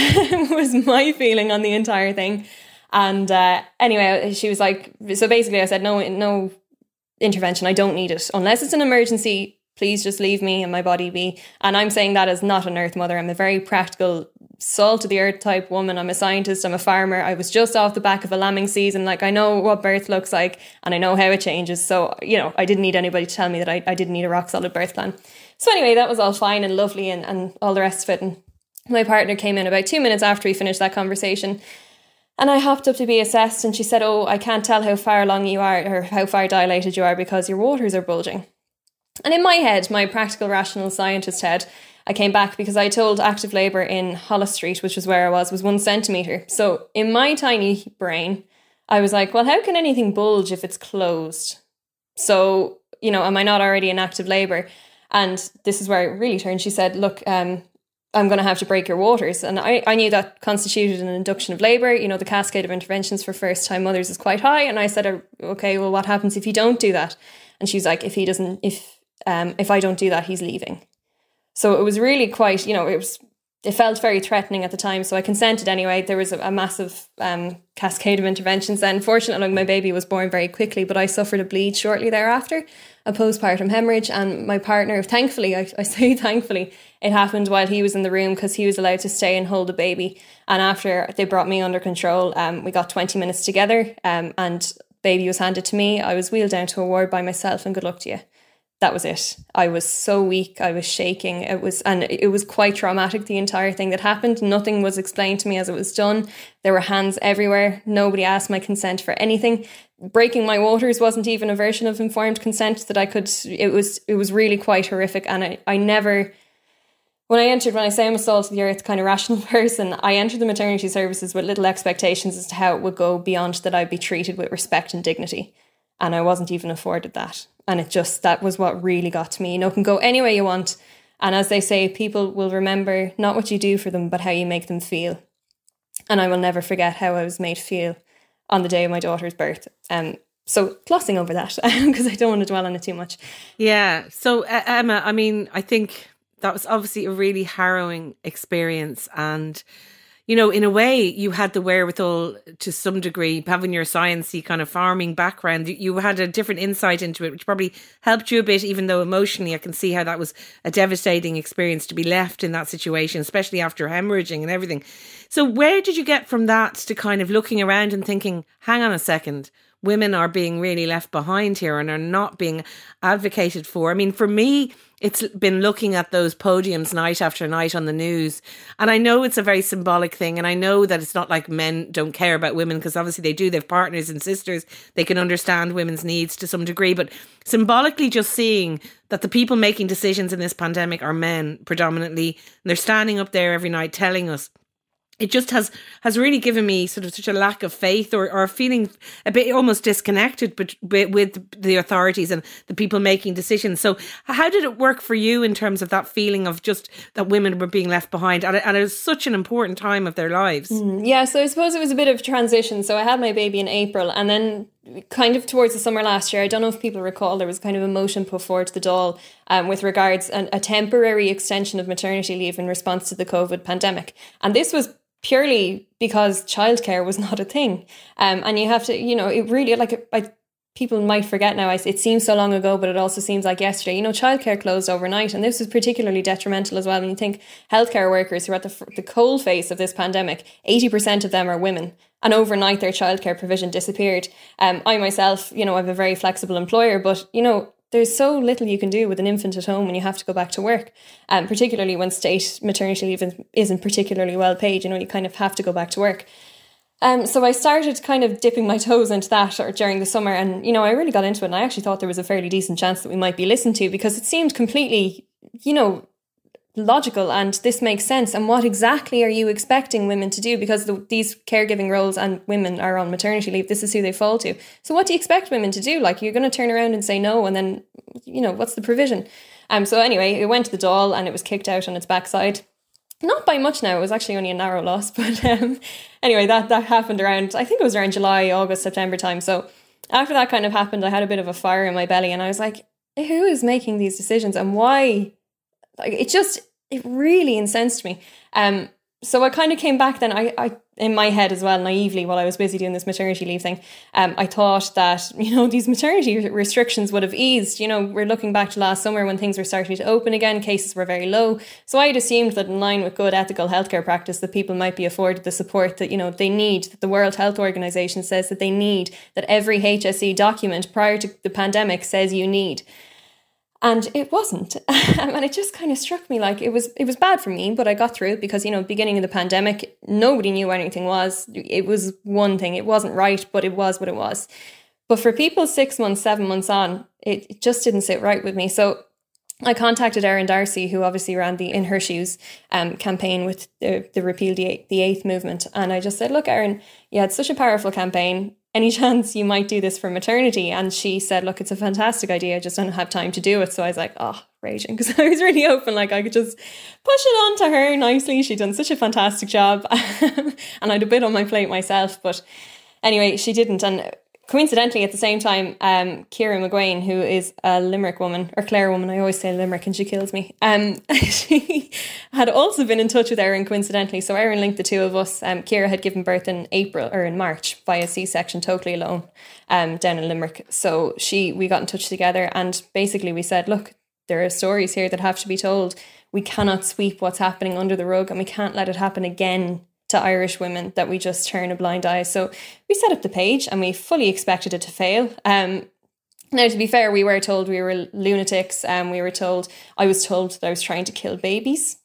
Speaker 4: was my feeling on the entire thing. And uh, anyway, she was like, so basically I said, no, no intervention. I don't need it. Unless it's an emergency, please just leave me and my body be. And I'm saying that as not an earth mother. I'm a very practical, salt of the earth type woman. I'm a scientist. I'm a farmer. I was just off the back of a lambing season. Like, I know what birth looks like and I know how it changes. So, you know, I didn't need anybody to tell me that I, I didn't need a rock solid birth plan. So anyway, that was all fine and lovely and, and all the rest of it. And my partner came in about two minutes after we finished that conversation. And I hopped up to be assessed, and she said, oh, I can't tell how far along you are or how far dilated you are because your waters are bulging. And in my head, my practical, rational scientist head, I came back because I told active labour in Holles Street, which was where I was, was one centimetre. So in my tiny brain, I was like, well, how can anything bulge if it's closed? So, you know, am I not already in active labour? And this is where it really turned. She said, look, um, I'm going to have to break your waters. And I, I knew that constituted an induction of labour. You know, the cascade of interventions for first-time mothers is quite high. And I said, okay, well, what happens if you don't do that? And she's like, if he doesn't, if um, if I don't do that, he's leaving. So it was really quite, you know, it was, it felt very threatening at the time. So I consented anyway. There was a, a massive um, cascade of interventions then. Fortunately, my baby was born very quickly, but I suffered a bleed shortly thereafter, a postpartum hemorrhage. And my partner, thankfully, I, I say thankfully, it happened while he was in the room because he was allowed to stay and hold the baby. And after they brought me under control, um, we got twenty minutes together um, and baby was handed to me. I was wheeled down to a ward by myself and good luck to you. That was it. I was so weak. I was shaking. It was, and it was quite traumatic, the entire thing that happened. Nothing was explained to me as it was done. There were hands everywhere. Nobody asked my consent for anything. Breaking my waters wasn't even a version of informed consent that I could, it was, it was really quite horrific. And I, I never, when I entered, when I say I'm a salt of the earth kind of rational person, I entered the maternity services with little expectations as to how it would go beyond that I'd be treated with respect and dignity. And I wasn't even afforded that. And it just, that was what really got to me. You know, it can go any way you want. And as they say, people will remember not what you do for them, but how you make them feel. And I will never forget how I was made feel on the day of my daughter's birth. Um, so glossing over that because I don't want to dwell on it too much.
Speaker 2: Yeah. So uh, Emma, I mean, I think that was obviously a really harrowing experience, and you know, in a way, you had the wherewithal to some degree, having your sciencey kind of farming background. You had a different insight into it, which probably helped you a bit, even though emotionally I can see how that was a devastating experience to be left in that situation, especially after hemorrhaging and everything. So where did you get from that to kind of looking around and thinking, hang on a second, women are being really left behind here and are not being advocated for? I mean, for me, it's been looking at those podiums night after night on the news. And I know it's a very symbolic thing. And I know that it's not like men don't care about women, because obviously they do. They have partners and sisters. They can understand women's needs to some degree. But symbolically, just seeing that the people making decisions in this pandemic are men predominantly, and they're standing up there every night telling us, it just has has really given me sort of such a lack of faith, or, or feeling a bit almost disconnected but, but with the authorities and the people making decisions. So how did it work for you in terms of that feeling of just that women were being left behind at, at such an important time of their lives?
Speaker 4: Mm, yeah, so I suppose it was a bit of transition. So I had my baby in April, and then kind of towards the summer last year, I don't know if people recall, there was kind of a motion put forward to the Dáil um, with regards an, a temporary extension of maternity leave in response to the COVID pandemic. And this was purely because childcare was not a thing. Um, and you have to, you know, it really, like, I, people might forget now, it seems so long ago, but it also seems like yesterday. You know, childcare closed overnight, and this was particularly detrimental as well. When you think healthcare workers who are at the, the cold face of this pandemic, eighty percent of them are women. And overnight, their childcare provision disappeared. Um, I myself, you know, I have a very flexible employer, but, you know, there's so little you can do with an infant at home when you have to go back to work, um, particularly when state maternity leave isn't particularly well paid. You know, you kind of have to go back to work. Um, so I started kind of dipping my toes into that or during the summer, and, you know, I really got into it, and I actually thought there was a fairly decent chance that we might be listened to, because it seemed completely, you know, logical, and this makes sense. And what exactly are you expecting women to do? Because the, these caregiving roles and women are on maternity leave. This is who they fall to. So what do you expect women to do? Like, you're going to turn around and say no, and then, you know, what's the provision? Um. So anyway, it went to the Dáil and it was kicked out on its backside. Not by much now. It was actually only a narrow loss. But um, anyway, that, that happened around, I think it was around July, August, September time. So after that kind of happened, I had a bit of a fire in my belly, and I was like, who is making these decisions, and why? Like, it just, it really incensed me. Um, so I kind of came back then, I, I, in my head as well, naively, while I was busy doing this maternity leave thing, um, I thought that, you know, these maternity restrictions would have eased. You know, we're looking back to last summer when things were starting to open again, cases were very low. So I had assumed that in line with good ethical healthcare practice, that people might be afforded the support that, you know, they need, that the World Health Organization says that they need, that every H S E document prior to the pandemic says you need. And it wasn't. And it just kind of struck me like it was it was bad for me, but I got through it because, you know, beginning of the pandemic, nobody knew what anything was. It was one thing. It wasn't right, but it was what it was. But for people six months, seven months on, it, it just didn't sit right with me. So I contacted Erin Darcy, who obviously ran the In Her Shoes um, campaign with the, the Repeal the, the Eighth movement. And I just said, look, Erin, you had such a powerful campaign. Any chance you might do this for maternity? And she said, look, it's a fantastic idea. I just don't have time to do it. So I was like, oh, raging, because I was really open. Like, I could just push it on to her nicely. She'd done such a fantastic job. And I had a bit on my plate myself. But anyway, she didn't. And coincidentally, at the same time, um, Ciara McGuane, who is a Limerick woman, or Clare woman, I always say Limerick and she kills me, um, she had also been in touch with Erin coincidentally. So Erin linked the two of us. Um, Ciara had given birth in April or in March via C-section, totally alone, um, down in Limerick. So she, we got in touch together, and basically we said, look, there are stories here that have to be told. We cannot sweep what's happening under the rug, and we can't let it happen again to Irish women, that we just turn a blind eye. So we set up the page, and we fully expected it to fail. Um, now, to be fair, we were told we were lunatics. Um, we were told, I was told that I was trying to kill babies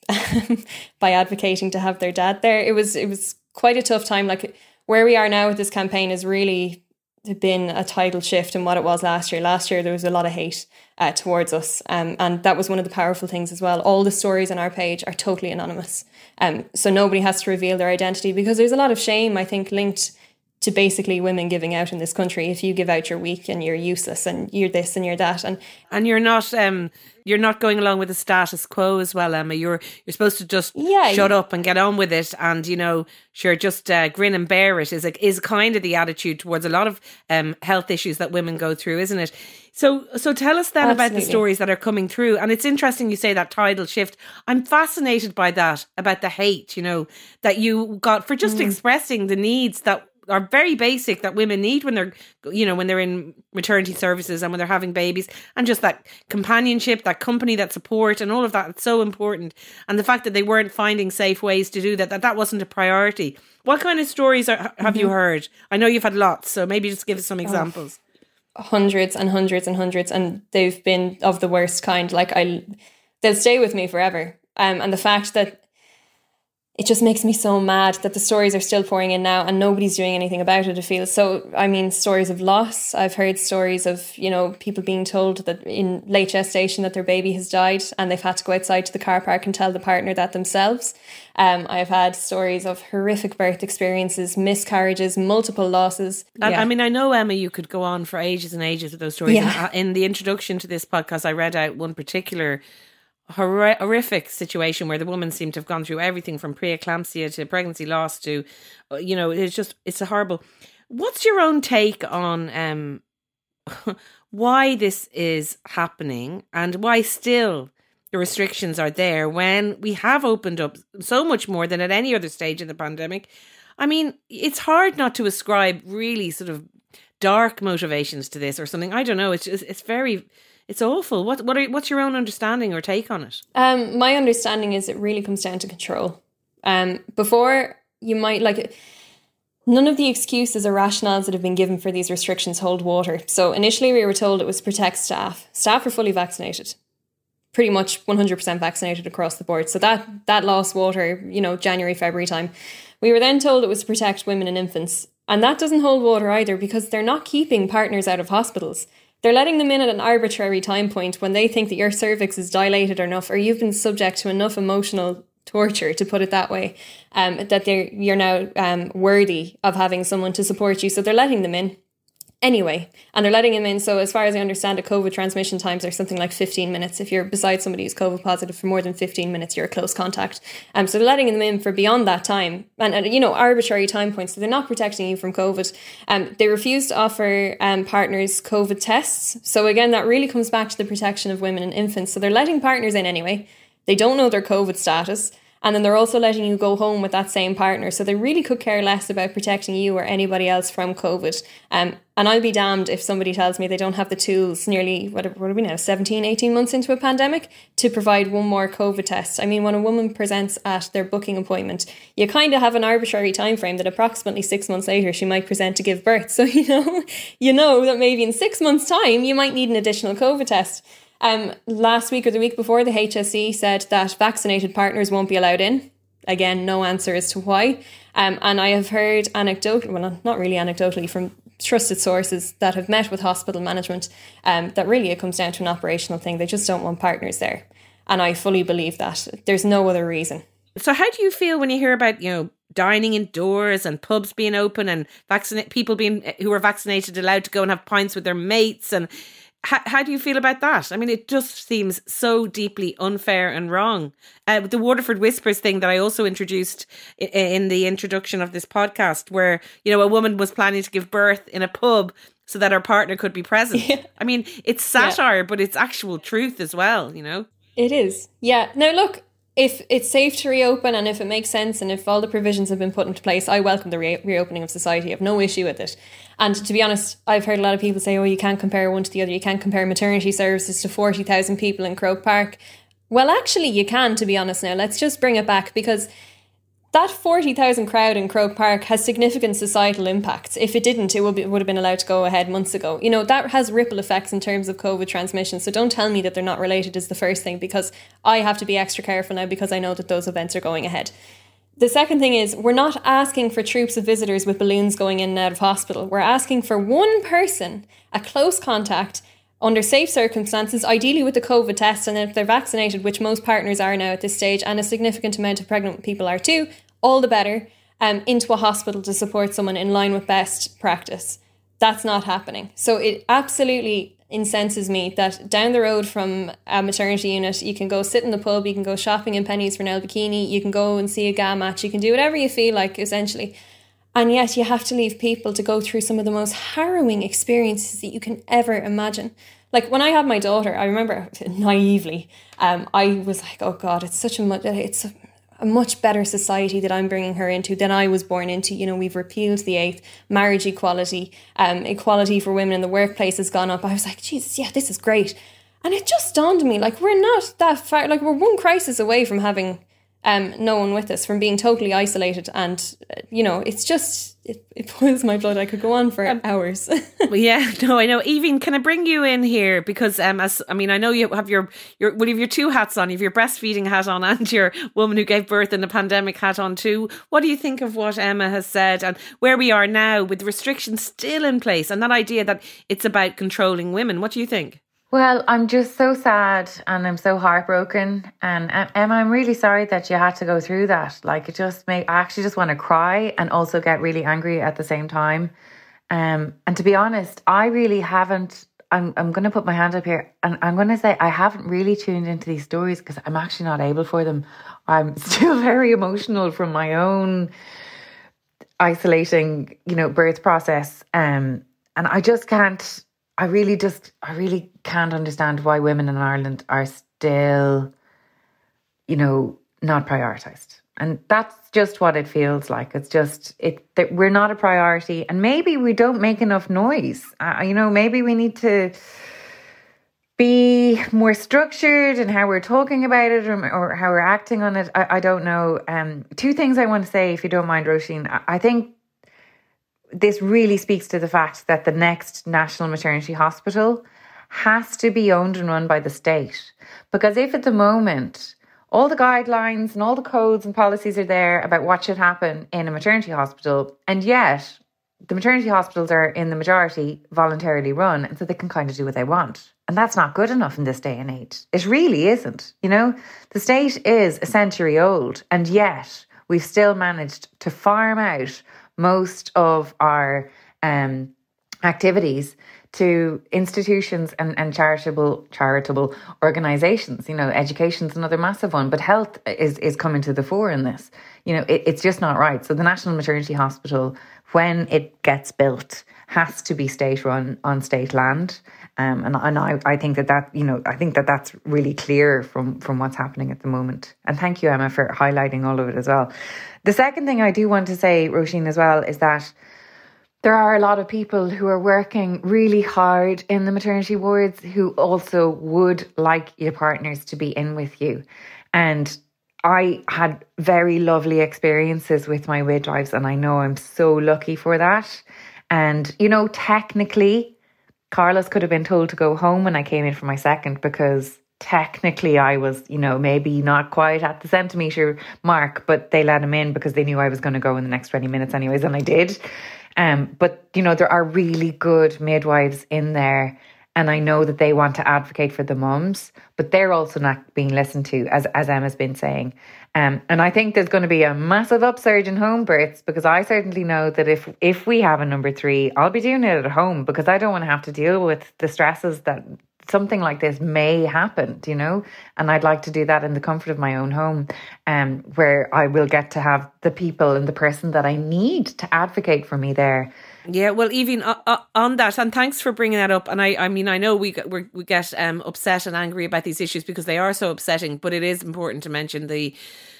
Speaker 4: by advocating to have their dad there. It was, it was quite a tough time. Like, where we are now with this campaign has really been a tidal shift in what it was last year. Last year, there was a lot of hate uh, towards us. Um, and that was one of the powerful things as well. All the stories on our page are totally anonymous. Um, so nobody has to reveal their identity, because there's a lot of shame, I think, linked to basically women giving out in this country. If you give out, you're weak and you're useless and you're this and you're that. And
Speaker 2: and you're not um you're not going along with the status quo as well, Emma. You're you're supposed to just
Speaker 4: yeah,
Speaker 2: shut up and get on with it, and you know, sure, just uh, grin and bear it is a, is kind of the attitude towards a lot of um health issues that women go through, isn't it? So so tell us then
Speaker 4: Absolutely.
Speaker 2: about the stories that are coming through. And it's interesting you say that tidal shift. I'm fascinated by that, about the hate, you know, that you got for just mm. expressing the needs that are very basic that women need when they're, you know, when they're in maternity services and when they're having babies, and just that companionship, that company, that support and all of that. It's so important. And the fact that they weren't finding safe ways to do that, that that wasn't a priority. What kind of stories are, have mm-hmm. you heard? I know you've had lots, so maybe just give us some examples.
Speaker 4: Oh, hundreds and hundreds and hundreds. And they've been of the worst kind. Like I, they'll stay with me forever. Um, and the fact that it just makes me so mad that the stories are still pouring in now and nobody's doing anything about it, it feels. So, I mean, stories of loss. I've heard stories of, you know, people being told that in late gestation that their baby has died and they've had to go outside to the car park and tell the partner that themselves. Um, I've had stories of horrific birth experiences, miscarriages, multiple losses.
Speaker 2: I,
Speaker 4: yeah.
Speaker 2: I mean, I know, Emma, you could go on for ages and ages with those stories.
Speaker 4: Yeah.
Speaker 2: In the introduction to this podcast, I read out one particular Hor- horrific situation where the woman seemed to have gone through everything from preeclampsia to pregnancy loss to, you know, it's just, it's a horrible. What's your own take on um, why this is happening and why still the restrictions are there when we have opened up so much more than at any other stage in the pandemic? I mean, it's hard not to ascribe really sort of dark motivations to this or something. I don't know. It's just, it's very... It's awful. What what are what's your own understanding or take on it?
Speaker 4: Um, my understanding is it really comes down to control. Um, before you might like none of the excuses or rationales that have been given for these restrictions hold water. So initially we were told it was to protect staff. Staff are fully vaccinated, pretty much one hundred percent vaccinated across the board. So that that lost water, you know, January, February time. We were then told it was to protect women and infants, and that doesn't hold water either because they're not keeping partners out of hospitals. They're letting them in at an arbitrary time point when they think that your cervix is dilated enough or you've been subject to enough emotional torture, to put it that way, um, that they're, you're now um, worthy of having someone to support you. So they're letting them in anyway. And they're letting them in. So as far as I understand it, COVID transmission times are something like fifteen minutes. If you're beside somebody who's COVID positive for more than fifteen minutes, you're a close contact. Um, so they're letting them in for beyond that time. And, and you know, arbitrary time points. So they're not protecting you from COVID. Um, they refuse to offer um, partners COVID tests. So again, that really comes back to the protection of women and infants. So they're letting partners in anyway. They don't know their COVID status. And then they're also letting you go home with that same partner. So they really could care less about protecting you or anybody else from COVID. Um, and I'll be damned if somebody tells me they don't have the tools nearly, what, what are we now, seventeen, eighteen months into a pandemic to provide one more COVID test. I mean, when a woman presents at their booking appointment, you kind of have an arbitrary time frame that approximately six months later she might present to give birth. So, you know, you know that maybe in six months' time you might need an additional COVID test. Um, last week or the week before, the H S E said that vaccinated partners won't be allowed in. Again, no answer as to why. Um, and I have heard anecdotally, well, not really anecdotally, from trusted sources that have met with hospital management, um, that really it comes down to an operational thing. They just don't want partners there. And I fully believe that. There's no other reason.
Speaker 2: So how do you feel when you hear about, you know, dining indoors and pubs being open and vaccinate people being who are vaccinated allowed to go and have pints with their mates? And How, how do you feel about that? I mean, it just seems so deeply unfair and wrong. Uh, the Waterford Whispers thing that I also introduced in, in the introduction of this podcast, where, you know, a woman was planning to give birth in a pub so that her partner could be present. Yeah. I mean, it's satire, yeah. but it's actual truth as well, you know?
Speaker 4: It is. Yeah. Now, look, if it's safe to reopen and if it makes sense and if all the provisions have been put into place, I welcome the re- reopening of society. I have no issue with it. And to be honest, I've heard a lot of people say, oh, you can't compare one to the other. You can't compare maternity services to forty thousand people in Croke Park. Well, actually, you can, to be honest now. Let's just bring it back, because that forty thousand crowd in Croke Park has significant societal impacts. If it didn't, it would, be, would have been allowed to go ahead months ago. You know, that has ripple effects in terms of COVID transmission. So don't tell me that they're not related is the first thing, because I have to be extra careful now because I know that those events are going ahead. The second thing is, we're not asking for troops of visitors with balloons going in and out of hospital. We're asking for one person, a close contact, under safe circumstances, ideally with the COVID test, and if they're vaccinated, which most partners are now at this stage, and a significant amount of pregnant people are too, all the better. um, into a hospital to support someone in line with best practice. That's not happening. So it absolutely incenses me that down the road from a maternity unit, you can go sit in the pub, you can go shopping in Pennies for an bikini, you can go and see a G A match, you can do whatever you feel like, essentially. And yet you have to leave people to go through some of the most harrowing experiences that you can ever imagine. Like when I had my daughter, I remember naively, um, I was like, oh God, it's such a much, it's a, a much better society that I'm bringing her into than I was born into. You know, we've repealed the eighth, marriage equality, um, equality for women in the workplace has gone up. I was like, Jesus, yeah, this is great. And it just dawned on me, like, we're not that far, like we're one crisis away from having um, no one with us, from being totally isolated. And, uh, you know, it's just, it, it boils my blood. I could go on for um, hours.
Speaker 2: Well, yeah, no, I know. Evie, can I bring you in here? Because, um, as I mean, I know you have your, your well, you have your two hats on. You have your breastfeeding hat on and your woman who gave birth in the pandemic hat on too. What do you think of what Emma has said and where we are now with restrictions still in place and that idea that it's about controlling women? What do you think?
Speaker 3: Well, I'm just so sad and I'm so heartbroken. And Emma, I'm really sorry that you had to go through that. Like, it just made, I actually just want to cry and also get really angry at the same time. Um, and to be honest, I really haven't, I'm, I'm going to put my hand up here and I'm going to say I haven't really tuned into these stories because I'm actually not able for them. I'm still very emotional from my own isolating, you know, birth process. Um, and I just can't, I really just, I really can't understand why women in Ireland are still, you know, not prioritised. And that's just what it feels like. It's just, it that we're not a priority. And maybe we don't make enough noise. Uh, you know, maybe we need to be more structured in how we're talking about it or, or how we're acting on it. I, I don't know. Um, two things I want to say, if you don't mind, Roisin. I, I think this really speaks to the fact that the next National Maternity Hospital has to be owned and run by the state. Because if at the moment all the guidelines and all the codes and policies are there about what should happen in a maternity hospital, and yet the maternity hospitals are in the majority voluntarily run, and so they can kind of do what they want. And that's not good enough in this day and age. It really isn't. You know, the state is a century old, and yet we've still managed to farm out most of our um, activities to institutions and, and charitable charitable organisations. You know, education's another massive one, but health is, is coming to the fore in this. You know, it, it's just not right. So the National Maternity Hospital, when it gets built, has to be state-run on state land. Um, and and I, I think that that, you know, I think that that's really clear from, from what's happening at the moment. And thank you, Emma, for highlighting all of it as well. The second thing I do want to say, Roisin, as well, is that there are a lot of people who are working really hard in the maternity wards who also would like your partners to be in with you. And I had very lovely experiences with my midwives, and I know I'm so lucky for that. And, you know, technically, Carlos could have been told to go home when I came in for my second, because technically I was, you know, maybe not quite at the centimetre mark, but they let him in because they knew I was going to go in the next twenty minutes anyways, and I did. Um, but, you know, there are really good midwives in there, and I know that they want to advocate for the mums, but they're also not being listened to, as, as Emma's been saying. Um, and I think there's going to be a massive upsurge in home births, because I certainly know that if, if we have a number three, I'll be doing it at home, because I don't want to have to deal with the stresses that something like this may happen, you know, and I'd like to do that in the comfort of my own home, um, where I will get to have the people and the person that I need to advocate for me there.
Speaker 2: Yeah, well, Evie, uh, on that, and thanks for bringing that up. And I, I mean, I know we we we get um, upset and angry about these issues because they are so upsetting, but it is important to mention the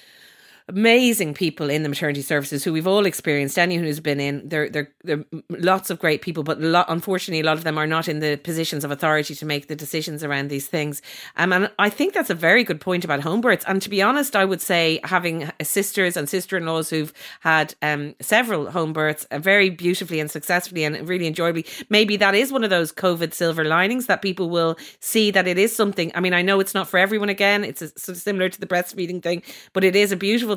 Speaker 2: amazing people in the maternity services who we've all experienced. Anyone who's been in, there, there, there are lots of great people, but lot, unfortunately, a lot of them are not in the positions of authority to make the decisions around these things. Um, and I think that's a very good point about home births. And to be honest, I would say having sisters and sister-in-laws who've had um, several home births uh, very beautifully and successfully and really enjoyably, maybe that is one of those COVID silver linings that people will see that it is something. I mean, I know it's not for everyone again. It's a, sort of similar to the breastfeeding thing, but it is a beautiful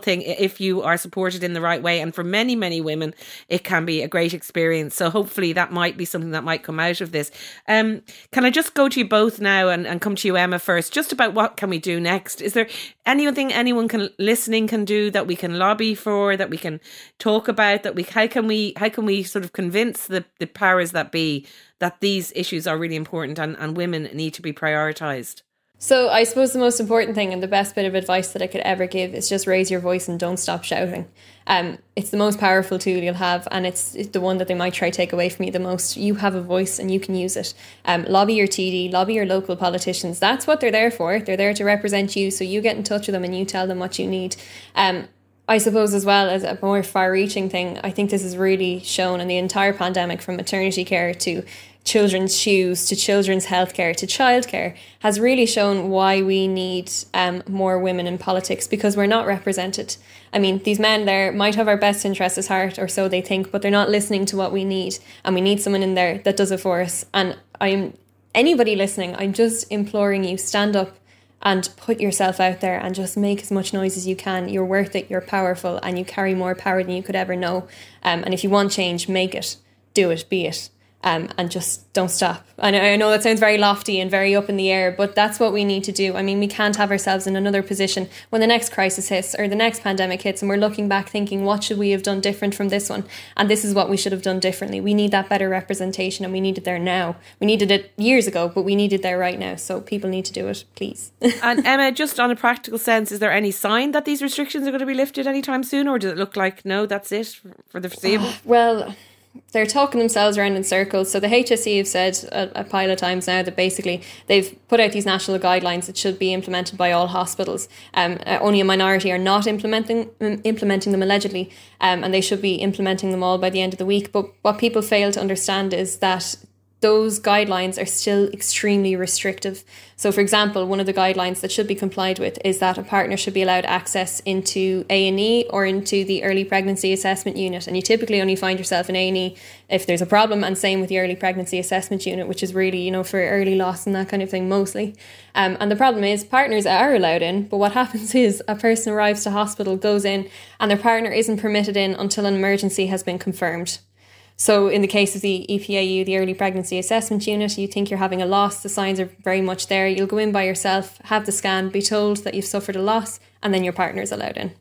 Speaker 2: thing if you are supported in the right way. And for many, many women, it can be a great experience. So hopefully that might be something that might come out of this. Um, can I just go to you both now and, and come to you, Emma, first, just about what can we do next? Is there anything anyone can listening can do that we can lobby for, that we can talk about, that we how can we how can we sort of convince the, the powers that be that these issues are really important and, and women need to be prioritised?
Speaker 4: So I suppose the most important thing and the best bit of advice that I could ever give is just raise your voice and don't stop shouting. Um, it's the most powerful tool you'll have, and it's, it's the one that they might try to take away from you the most. You have a voice and you can use it. Um, lobby your T D, lobby your local politicians. That's what they're there for. They're there to represent you, so you get in touch with them and you tell them what you need. Um, I suppose as well as a more far-reaching thing, I think this is really shown in the entire pandemic, from maternity care to children's shoes to children's healthcare to childcare, has really shown why we need um, more women in politics, because we're not represented. I mean, these men there might have our best interests at heart, or so they think, but they're not listening to what we need, and we need someone in there that does it for us. And I'm anybody listening, I'm just imploring you, stand up and put yourself out there and just make as much noise as you can. You're worth it, you're powerful, and you carry more power than you could ever know. Um, and if you want change, make it, do it, be it. Um, and just don't stop. And I know that sounds very lofty and very up in the air, but that's what we need to do. I mean, we can't have ourselves in another position when the next crisis hits or the next pandemic hits and we're looking back thinking, what should we have done different from this one? And this is what we should have done differently. We need that better representation, and we need it there now. We needed it years ago, but we need it there right now. So people need to do it, please.
Speaker 2: And Emma, just on a practical sense, is there any sign that these restrictions are going to be lifted anytime soon, or does it look like, no, that's it for the foreseeable?
Speaker 4: Oh, well... they're talking themselves around in circles. So the H S E have said a, a pile of times now that basically they've put out these national guidelines that should be implemented by all hospitals. Um, uh, only a minority are not implementing um, implementing them allegedly, um, and they should be implementing them all by the end of the week. But what people fail to understand is that those guidelines are still extremely restrictive. So, for example, one of the guidelines that should be complied with is that a partner should be allowed access into A and E or into the early pregnancy assessment unit. And you typically only find yourself in A and E if there's a problem, and same with the early pregnancy assessment unit, which is really, you know, for early loss and that kind of thing mostly. Um, and the problem is partners are allowed in, but what happens is a person arrives to hospital, goes in, and their partner isn't permitted in until an emergency has been confirmed. So in the case of the E P A U, the Early Pregnancy Assessment Unit, you think you're having a loss, the signs are very much there. You'll go in by yourself, have the scan, be told that you've suffered a loss, and then your partner is allowed in.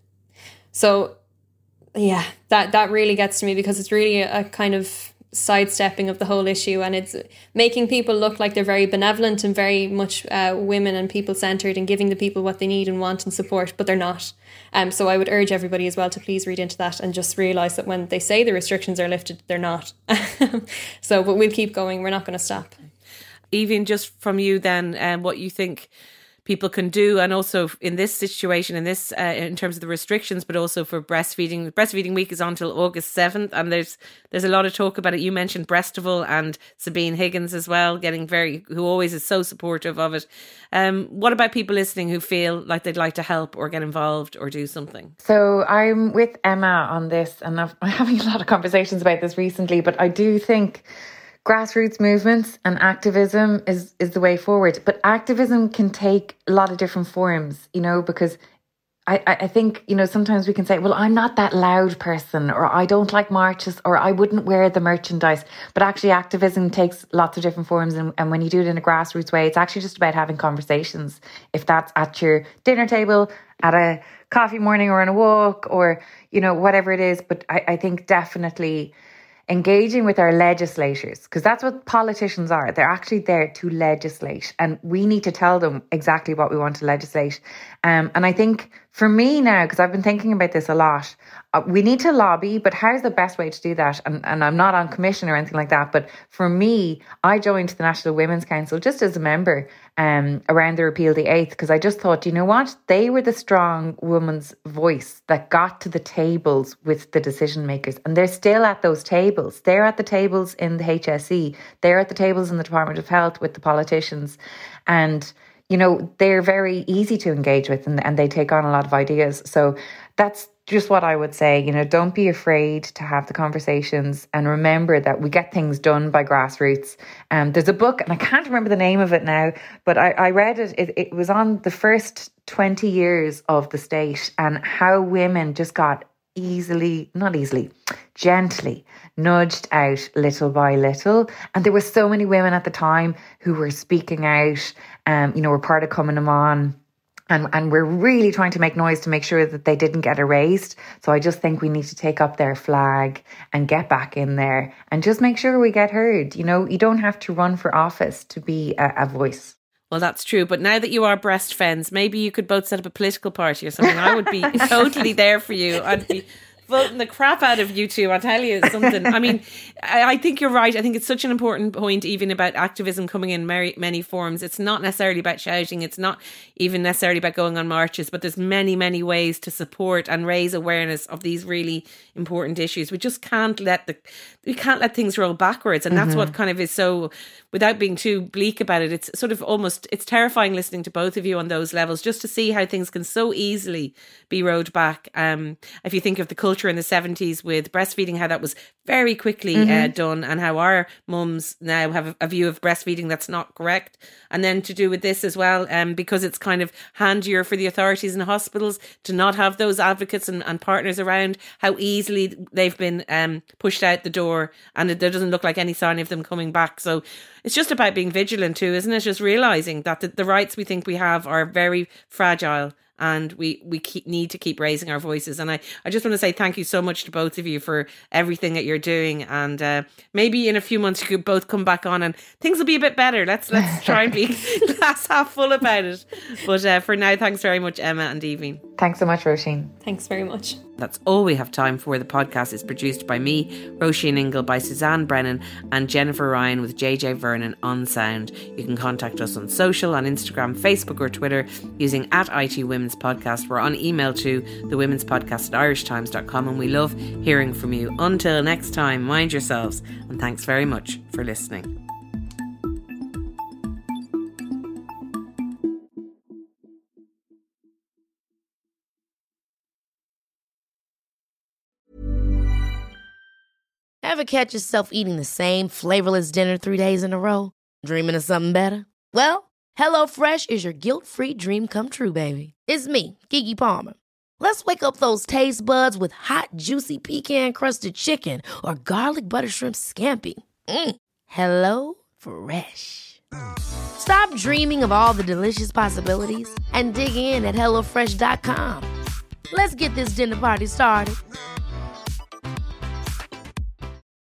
Speaker 4: So yeah, that, that really gets to me, because it's really a, a kind of sidestepping of the whole issue, and it's making people look like they're very benevolent and very much uh, women and people centred and giving the people what they need and want and support, but they're not. Um, so I would urge everybody as well to please read into that and just realise that when they say the restrictions are lifted, they're not. So, but we'll keep going. We're not going to stop.
Speaker 2: Even just from you then, um, what you think people can do, and also in this situation, in this uh, in terms of the restrictions, but also for breastfeeding. Breastfeeding week is on till August seventh, and there's there's a lot of talk about it. You mentioned Breastival and Sabine Higgins as well, getting very, who always is so supportive of it. Um, what about people listening who feel like they'd like to help or get involved or do something?
Speaker 3: So I'm with Emma on this, and I've, I'm having a lot of conversations about this recently, but I do think grassroots movements and activism is, is the way forward. But activism can take a lot of different forms, you know, because I, I think, you know, sometimes we can say, well, I'm not that loud person, or I don't like marches, or I wouldn't wear the merchandise. But actually activism takes lots of different forms. And, and when you do it in a grassroots way, it's actually just about having conversations. If that's at your dinner table, at a coffee morning, or on a walk, or, you know, whatever it is. But I, I think definitely engaging with our legislators, because that's what politicians are. They're actually there to legislate, and we need to tell them exactly what we want to legislate. Um, and I think for me now, because I've been thinking about this a lot, uh, we need to lobby, but how's the best way to do that? And, and I'm not on commission or anything like that, but for me, I joined the National Women's Council just as a member um, around the repeal of the eighth, because I just thought, you know what? They were the strong woman's voice that got to the tables with the decision makers, and they're still at those tables. They're at the tables in the H S E. They're at the tables in the Department of Health with the politicians. And you know, they're very easy to engage with, and, and they take on a lot of ideas. So that's just what I would say. You know, don't be afraid to have the conversations, and remember that we get things done by grassroots. Um, there's a book, and I can't remember the name of it now, but I, I read it. it. It was on the first twenty years of the state and how women just got easily, not easily, gently nudged out little by little. And there were so many women at the time who were speaking out, um, you know, were part of Coming On. And, and we're really trying to make noise to make sure that they didn't get erased. So I just think we need to take up their flag and get back in there and just make sure we get heard. You know, you don't have to run for office to be a, a voice.
Speaker 2: Well, that's true. But now that you are breast friends, maybe you could both set up a political party or something. I would be totally there for you. I'd be voting the crap out of you two. I'll tell you something. I mean, I, I think you're right. I think it's such an important point, even about activism coming in many, many forms. It's not necessarily about shouting. It's not even necessarily about going on marches, but there's many, many ways to support and raise awareness of these really important issues. We just can't let the, we can't let things roll backwards. And that's mm-hmm. what kind of is so, without being too bleak about it, it's sort of almost, it's terrifying listening to both of you on those levels, just to see how things can so easily be rowed back. Um, if you think of the culture in the seventies with breastfeeding, how that was very quickly mm-hmm. uh, done, and how our mums now have a view of breastfeeding that's not correct. And then to do with this as well, um, because it's kind of handier for the authorities and hospitals to not have those advocates and, and partners around, how easily they've been um, pushed out the door, and there doesn't look like any sign of them coming back. So it's just about being vigilant too, isn't it? Just realising that the, the rights we think we have are very fragile, and we, we keep, need to keep raising our voices. And I, I just want to say thank you so much to both of you for everything that you're doing. And uh, maybe in a few months you could both come back on and things will be a bit better. Let's let's try and be glass half full about it. But uh, for now, thanks very much, Emma and Aoibhinn.
Speaker 3: Thanks so much, Roisin.
Speaker 4: Thanks very much.
Speaker 2: That's all we have time for. The podcast is produced by me, Roisin Ingle, by Suzanne Brennan and Jennifer Ryan, with J J Vernon on sound. You can contact us on social, on Instagram, Facebook or Twitter using at I T Women's Podcast. We're on email to the women's podcast at irish times dot com, and we love hearing from you. Until next time, mind yourselves, and thanks very much for listening.
Speaker 1: Ever catch yourself eating the same flavorless dinner three days in a row? Dreaming of something better? Well, HelloFresh is your guilt-free dream come true, baby. It's me, Keke Palmer. Let's wake up those taste buds with hot, juicy pecan-crusted chicken or garlic butter shrimp scampi. Mm. Hello Fresh. Stop dreaming of all the delicious possibilities and dig in at hello fresh dot com. Let's get this dinner party started.